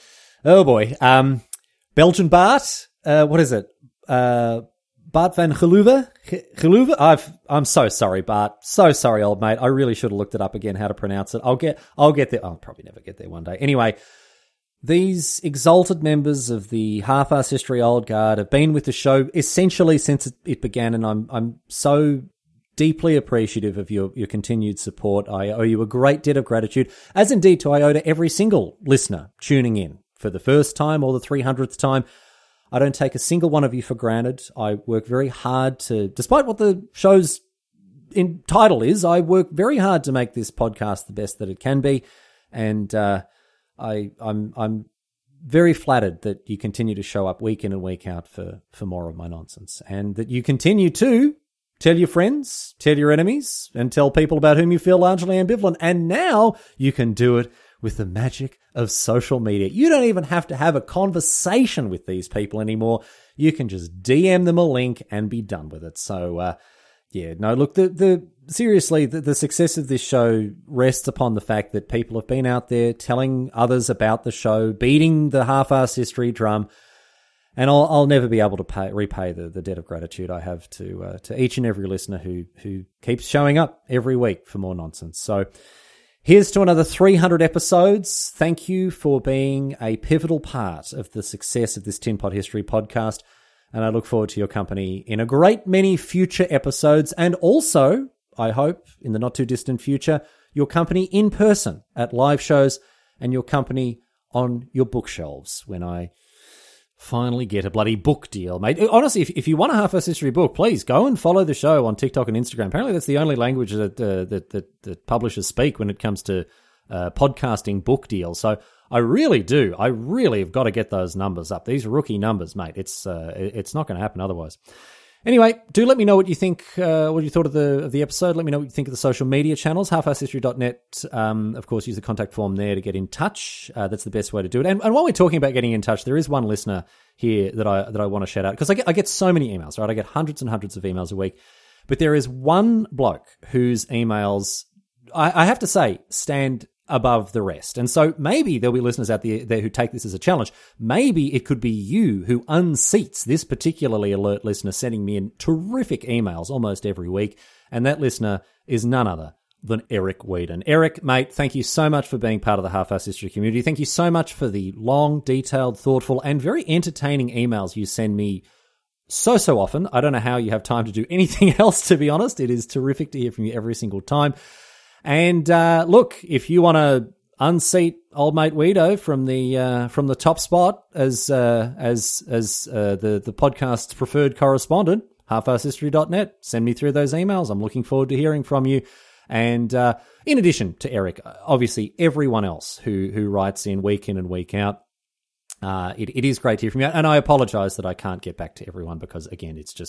Belgian Bart. What is it? Bart van Geluwe? I'm so sorry, Bart. So sorry, old mate. I really should have looked it up again, how to pronounce it. I'll get there. I'll probably never get there one day. Anyway, these exalted members of the Half-Arsed History Old Guard have been with the show essentially since it began, and I'm so deeply appreciative of your continued support. I owe you a great debt of gratitude, as indeed do I owe to every single listener tuning in for the first time or the 300th time. I don't take a single one of you for granted. I work very hard to, despite what the show's title is, I work very hard to make this podcast the best that it can be. And I'm very flattered that you continue to show up week in and week out for more of my nonsense, and that you continue to tell your friends, tell your enemies, and tell people about whom you feel largely ambivalent. And now you can do it with the magic of social media. You don't even have to have a conversation with these people anymore. You can just DM them a link and be done with it. So, look, seriously, the success of this show rests upon the fact that people have been out there telling others about the show, beating the Half-Arsed History drum, and I'll never be able to repay the debt of gratitude I have to each and every listener who keeps showing up every week for more nonsense. So here's to another 300 episodes. Thank you for being a pivotal part of the success of this Tin Pot History podcast, and I look forward to your company in a great many future episodes, and also, I hope, in the not-too-distant future, your company in person at live shows and your company on your bookshelves when I finally get a bloody book deal, mate. Honestly, if you want a Half-Arsed History book, please go and follow the show on TikTok and Instagram. Apparently that's the only language that publishers speak when it comes to podcasting book deals. So I really have got to get those numbers up. These rookie numbers, mate. It's not going to happen otherwise. Anyway, do let me know what you think, what you thought of the episode. Let me know what you think of the social media channels, halfarsedhistory.net. Of course, use the contact form there to get in touch. That's the best way to do it. And while we're talking about getting in touch, there is one listener here that I want to shout out, because I get so many emails, right? I get hundreds and hundreds of emails a week, but there is one bloke whose emails, I have to say, stand above the rest. And so maybe there'll be listeners out there who take this as a challenge. Maybe it could be you who unseats this particularly alert listener sending me in terrific emails almost every week. And that listener is none other than Eric Whedon. Eric, mate, thank you so much for being part of the Half-Arsed History community. Thank you so much for the long, detailed, thoughtful, and very entertaining emails you send me so often. I don't know how you have time to do anything else, to be honest. It is terrific to hear from you every single time. And look, if you want to unseat old mate Weedo from the top spot as the podcast's preferred correspondent, halfarsedhistory.net, send me through those emails. I'm looking forward to hearing from you. And in addition to Eric, obviously everyone else who writes in and week out, it is great to hear from you. And I apologize that I can't get back to everyone because, again, it's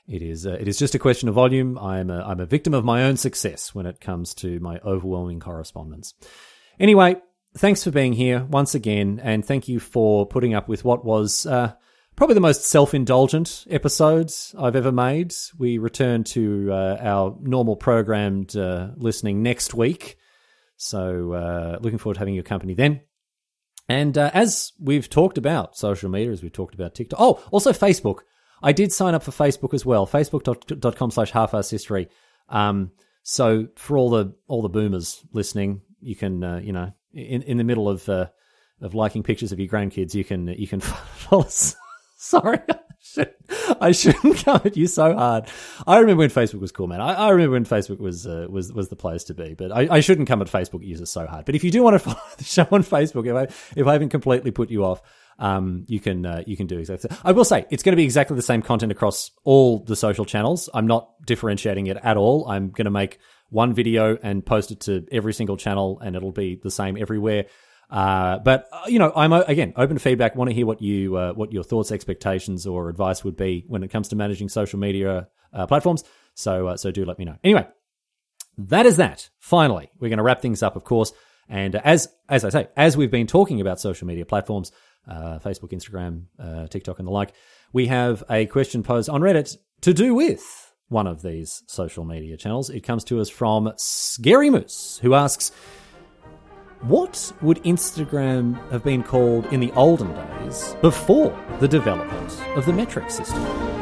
It is just a question of volume. I'm a victim of my own success when it comes to my overwhelming correspondence. Anyway, thanks for being here once again, and thank you for putting up with what was probably the most self-indulgent episodes I've ever made. We return to our normal programmed listening next week, so looking forward to having your company then. And as we've talked about social media, as we've talked about TikTok, also Facebook. I did sign up for Facebook as well, facebook.com/half-assed history. So for all the boomers listening, you can, in the middle of liking pictures of your grandkids, you can follow us. Sorry, I shouldn't come at you so hard. I remember when Facebook was cool, man. I remember when Facebook was the place to be. But I shouldn't come at Facebook users so hard. But if you do want to follow the show on Facebook, if I haven't completely put you off, you can do exactly. I will say it's going to be exactly the same content across all the social channels. I'm not differentiating it at all. I'm going to make one video and post it to every single channel, and it'll be the same everywhere. But I'm again open to feedback. Want to hear what your thoughts, expectations, or advice would be when it comes to managing social media platforms. So do let me know. Anyway, that is that. Finally, we're going to wrap things up, of course. And as I say, as we've been talking about social media platforms, Facebook, Instagram, TikTok, and the like, we have a question posed on Reddit to do with one of these social media channels. It comes to us from Scary Moose, who asks, what would Instagram have been called in the olden days before the development of the metric system?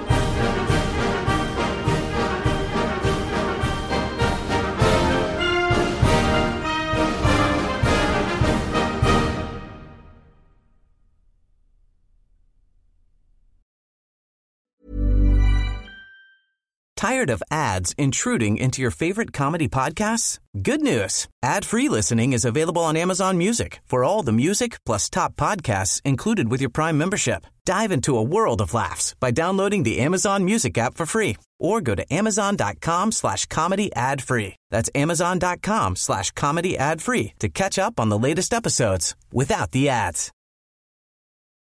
Tired of ads intruding into your favorite comedy podcasts? Good news. Ad-free listening is available on Amazon Music for all the music plus top podcasts included with your Prime membership. Dive into a world of laughs by downloading the Amazon Music app for free or go to amazon.com/comedy ad-free. That's amazon.com/comedy ad-free to catch up on the latest episodes without the ads.